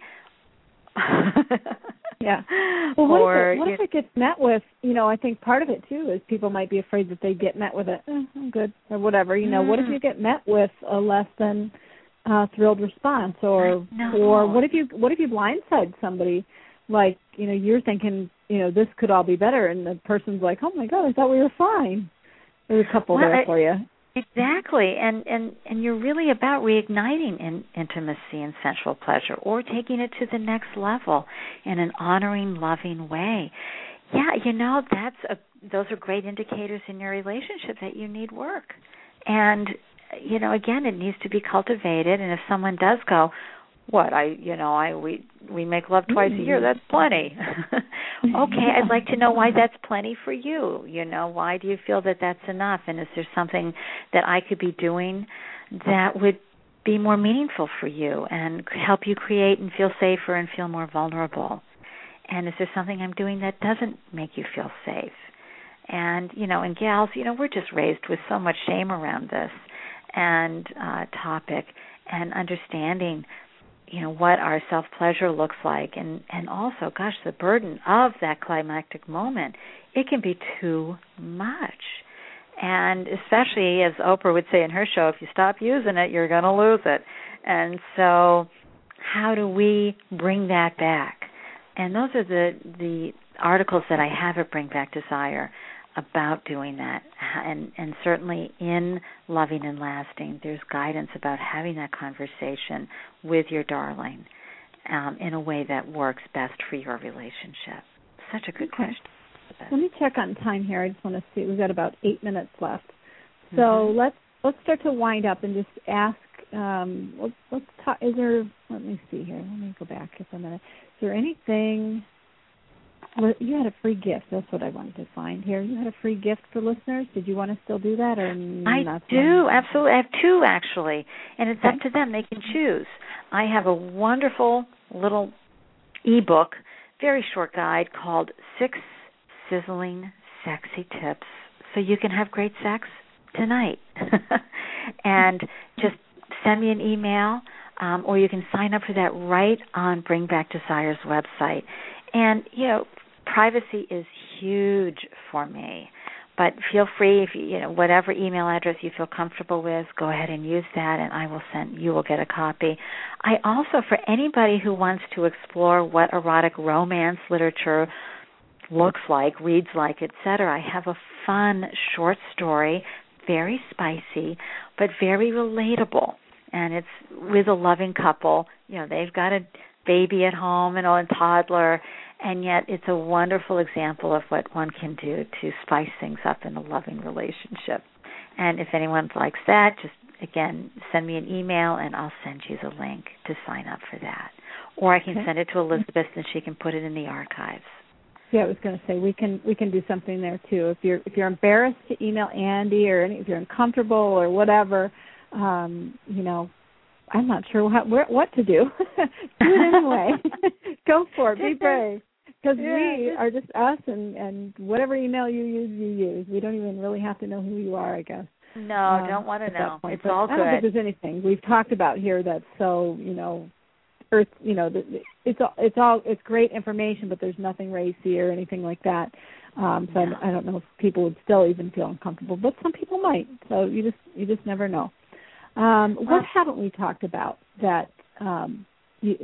Speaker 2: Yeah. Well, what,
Speaker 3: or,
Speaker 2: if, it, what if it gets met with, you know, I think part of it, too, is people might be afraid that they get met with a, eh, I'm good, or whatever. You know, mm. what if you get met with a less than uh, thrilled response? Or or what if you what if you blindside somebody, like, you know, you're thinking, you know, this could all be better, and the person's like, oh, my God, I thought we were fine. There's a couple well, there I, for you.
Speaker 3: Exactly, and, and, and you're really about reigniting in, intimacy and sensual pleasure, or taking it to the next level in an honoring, loving way. Yeah, you know, that's a, those are great indicators in your relationship that you need work. And, you know, again, it needs to be cultivated, and if someone does go, what, I, you know, I we we make love twice a year, that's plenty. Okay, I'd like to know why that's plenty for you. You know, why do you feel that that's enough? And is there something that I could be doing that would be more meaningful for you and help you create and feel safer and feel more vulnerable? And is there something I'm doing that doesn't make you feel safe? And, you know, and gals, you know, we're just raised with so much shame around this and uh, topic, and understanding, you know, what our self-pleasure looks like, and, and also, gosh, the burden of that climactic moment, it can be too much. And especially, as Oprah would say in her show, if you stop using it, you're going to lose it. And so how do we bring that back? And those are the, the articles that I have at Bring Back Desire about doing that. And, and certainly in Loving and Lasting, there's guidance about having that conversation with your darling um, in a way that works best for your relationship. Such a good
Speaker 2: okay.
Speaker 3: question.
Speaker 2: Let me check on time here. I just want to see. We've got about eight minutes left. So
Speaker 3: mm-hmm. let's
Speaker 2: let's start to wind up and just ask. Um, let's let's talk. Is there? Let me see here. Let me go back just a minute. Is there anything? Well, you had a free gift. That's what I wanted to find here. You had a free gift for listeners. Did you want to still do that, or
Speaker 3: I
Speaker 2: not?
Speaker 3: do, absolutely. I have two, actually, and it's
Speaker 2: okay.
Speaker 3: up to them. They can choose. I have a wonderful little e-book, very short guide called Six Sizzling Sexy Tips so you can have great sex tonight. And just send me an email, um, or you can sign up for that right on Bring Back Desire's website. And, you know, privacy is huge for me. But feel free, if you, you know, whatever email address you feel comfortable with, go ahead and use that, and I will send, you will get a copy. I also, for anybody who wants to explore what erotic romance literature looks like, reads like, et cetera, I have a fun short story, very spicy, but very relatable. And it's with a loving couple. You know, they've got a baby at home and a toddler, and yet it's a wonderful example of what one can do to spice things up in a loving relationship. And if anyone likes that, just, again, send me an email, and I'll send you the link to sign up for that. Or I can
Speaker 2: okay.
Speaker 3: send it to Elizabeth, and she can put it in the archives.
Speaker 2: Yeah, I was going to say we can we can do something there too. If you're if you're embarrassed to email Andy, or any, if you're uncomfortable or whatever, um, you know, I'm not sure what what to do. Do it anyway. Go for it. Be brave. Because yeah, we are just us, and, and whatever email you use, you use. We don't even really have to know who you are, I guess.
Speaker 3: No,
Speaker 2: um,
Speaker 3: don't want to know. It's
Speaker 2: but
Speaker 3: all good.
Speaker 2: I don't think there's anything we've talked about here that's so, you know, earth. You know, it's all it's all it's great information, but there's nothing racy or anything like that. Um, so
Speaker 3: no.
Speaker 2: I, I don't know if people would still even feel uncomfortable, but some people might. So you just you just never know. Um,
Speaker 3: well,
Speaker 2: what haven't we talked about that um, you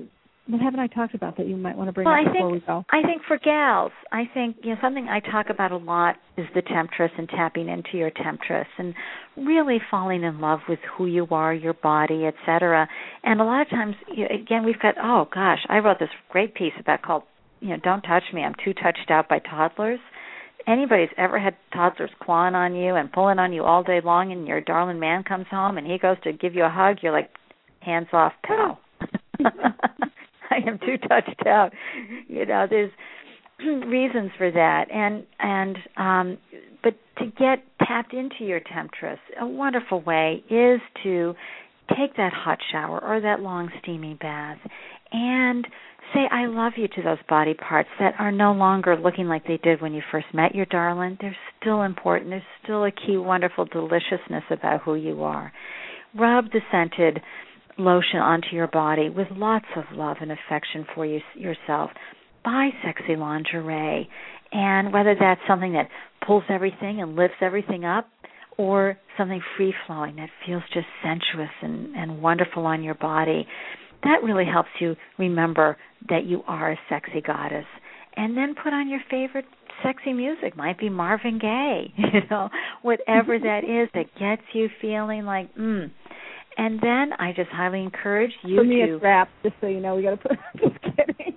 Speaker 2: what haven't I talked about that you might want to bring
Speaker 3: well,
Speaker 2: up
Speaker 3: I
Speaker 2: before
Speaker 3: think,
Speaker 2: we go?
Speaker 3: I think for gals, I think, you know, something I talk about a lot is the temptress and tapping into your temptress and really falling in love with who you are, your body, et cetera. And a lot of times, you know, again, we've got, oh, gosh, I wrote this great piece about called, you know, Don't Touch Me, I'm Too Touched Out by Toddlers. Anybody's ever had toddlers clawing on you and pulling on you all day long, and your darling man comes home and he goes to give you a hug, you're like, hands off, pal. I am too touched out. You know, there's reasons for that, and and um, but to get tapped into your temptress, a wonderful way is to take that hot shower or that long steamy bath and say I love you to those body parts that are no longer looking like they did when you first met your darling. They're still important. There's still a key wonderful deliciousness about who you are. Rub the scented lotion onto your body with lots of love and affection for you yourself. Buy sexy lingerie, and whether that's something that pulls everything and lifts everything up or something free-flowing that feels just sensuous and, and wonderful on your body, that really helps you remember that you are a sexy goddess. And then put on your favorite sexy music. Might be Marvin Gaye, you know, whatever that is that gets you feeling like, mm. And then I just highly encourage you
Speaker 2: For me,
Speaker 3: to...
Speaker 2: it's rap, just so you know. We got to put... Just kidding.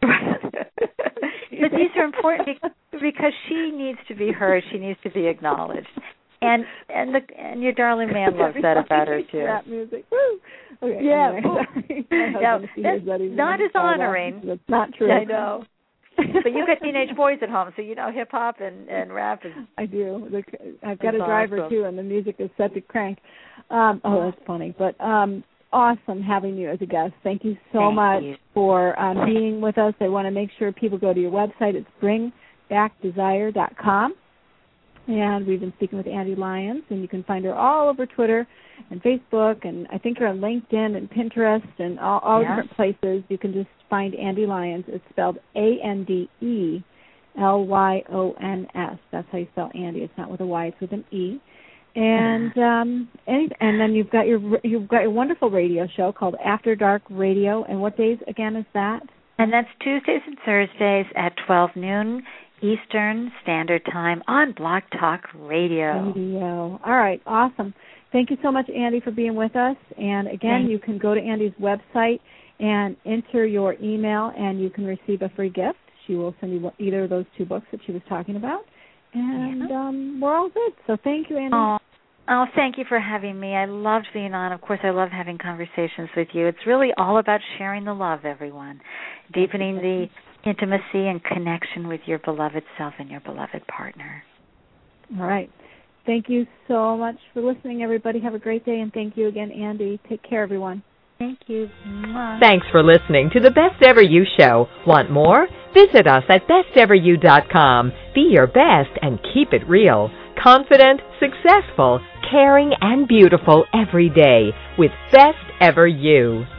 Speaker 3: But these are important because she needs to be heard. She needs to be acknowledged. And and the and your darling man loves that about her, too.
Speaker 2: Rap music. Woo! Okay,
Speaker 3: yeah.
Speaker 2: Anyway,
Speaker 3: yeah. That's that not as honoring.
Speaker 2: That's not true.
Speaker 3: I know. But you've got teenage boys at home, so you know hip-hop and, and rap is...
Speaker 2: I do. The, I've got a driver, awesome. too, and the music is set to crank. Um, oh, that's funny. But um, awesome having you as a guest. Thank you so
Speaker 3: Thank
Speaker 2: much
Speaker 3: you.
Speaker 2: for um, being with us. I want to make sure people go to your website. It's bring back desire dot com. And we've been speaking with Andi Lyons, and you can find her all over Twitter and Facebook, and I think you're on LinkedIn and Pinterest and all, all
Speaker 3: yeah.
Speaker 2: different places. You can just find Andi Lyons. It's spelled A N D E L Y O N S. That's how you spell Andi. It's not with a Y. It's with an E. And um, and, and then you've got your you've got your wonderful radio show called After Dark Radio. And what days again is that?
Speaker 3: And that's Tuesdays and Thursdays at twelve noon Eastern Standard Time on Blog Talk Radio.
Speaker 2: Radio. All right, awesome. Thank you so much, Andi, for being with us. And again,
Speaker 3: Thanks.
Speaker 2: You can go to Andi's website and enter your email, and you can receive a free gift. She will send you either of those two books that she was talking about. And yeah. um, we're all good. So thank you, Andi.
Speaker 3: Oh. oh, thank you for having me. I loved being on. Of course, I love having conversations with you. It's really all about sharing the love, everyone, deepening the intimacy and connection with your beloved self and your beloved partner.
Speaker 2: All right. Thank you so much for listening, everybody. Have a great day, and thank you again, Andi. Take care, everyone.
Speaker 3: Thank you. Mwah.
Speaker 1: Thanks for listening to the Best Ever You Show. Want more? Visit us at best ever you dot com. Be your best and keep it real. Confident, successful, caring, and beautiful every day with Best Ever You.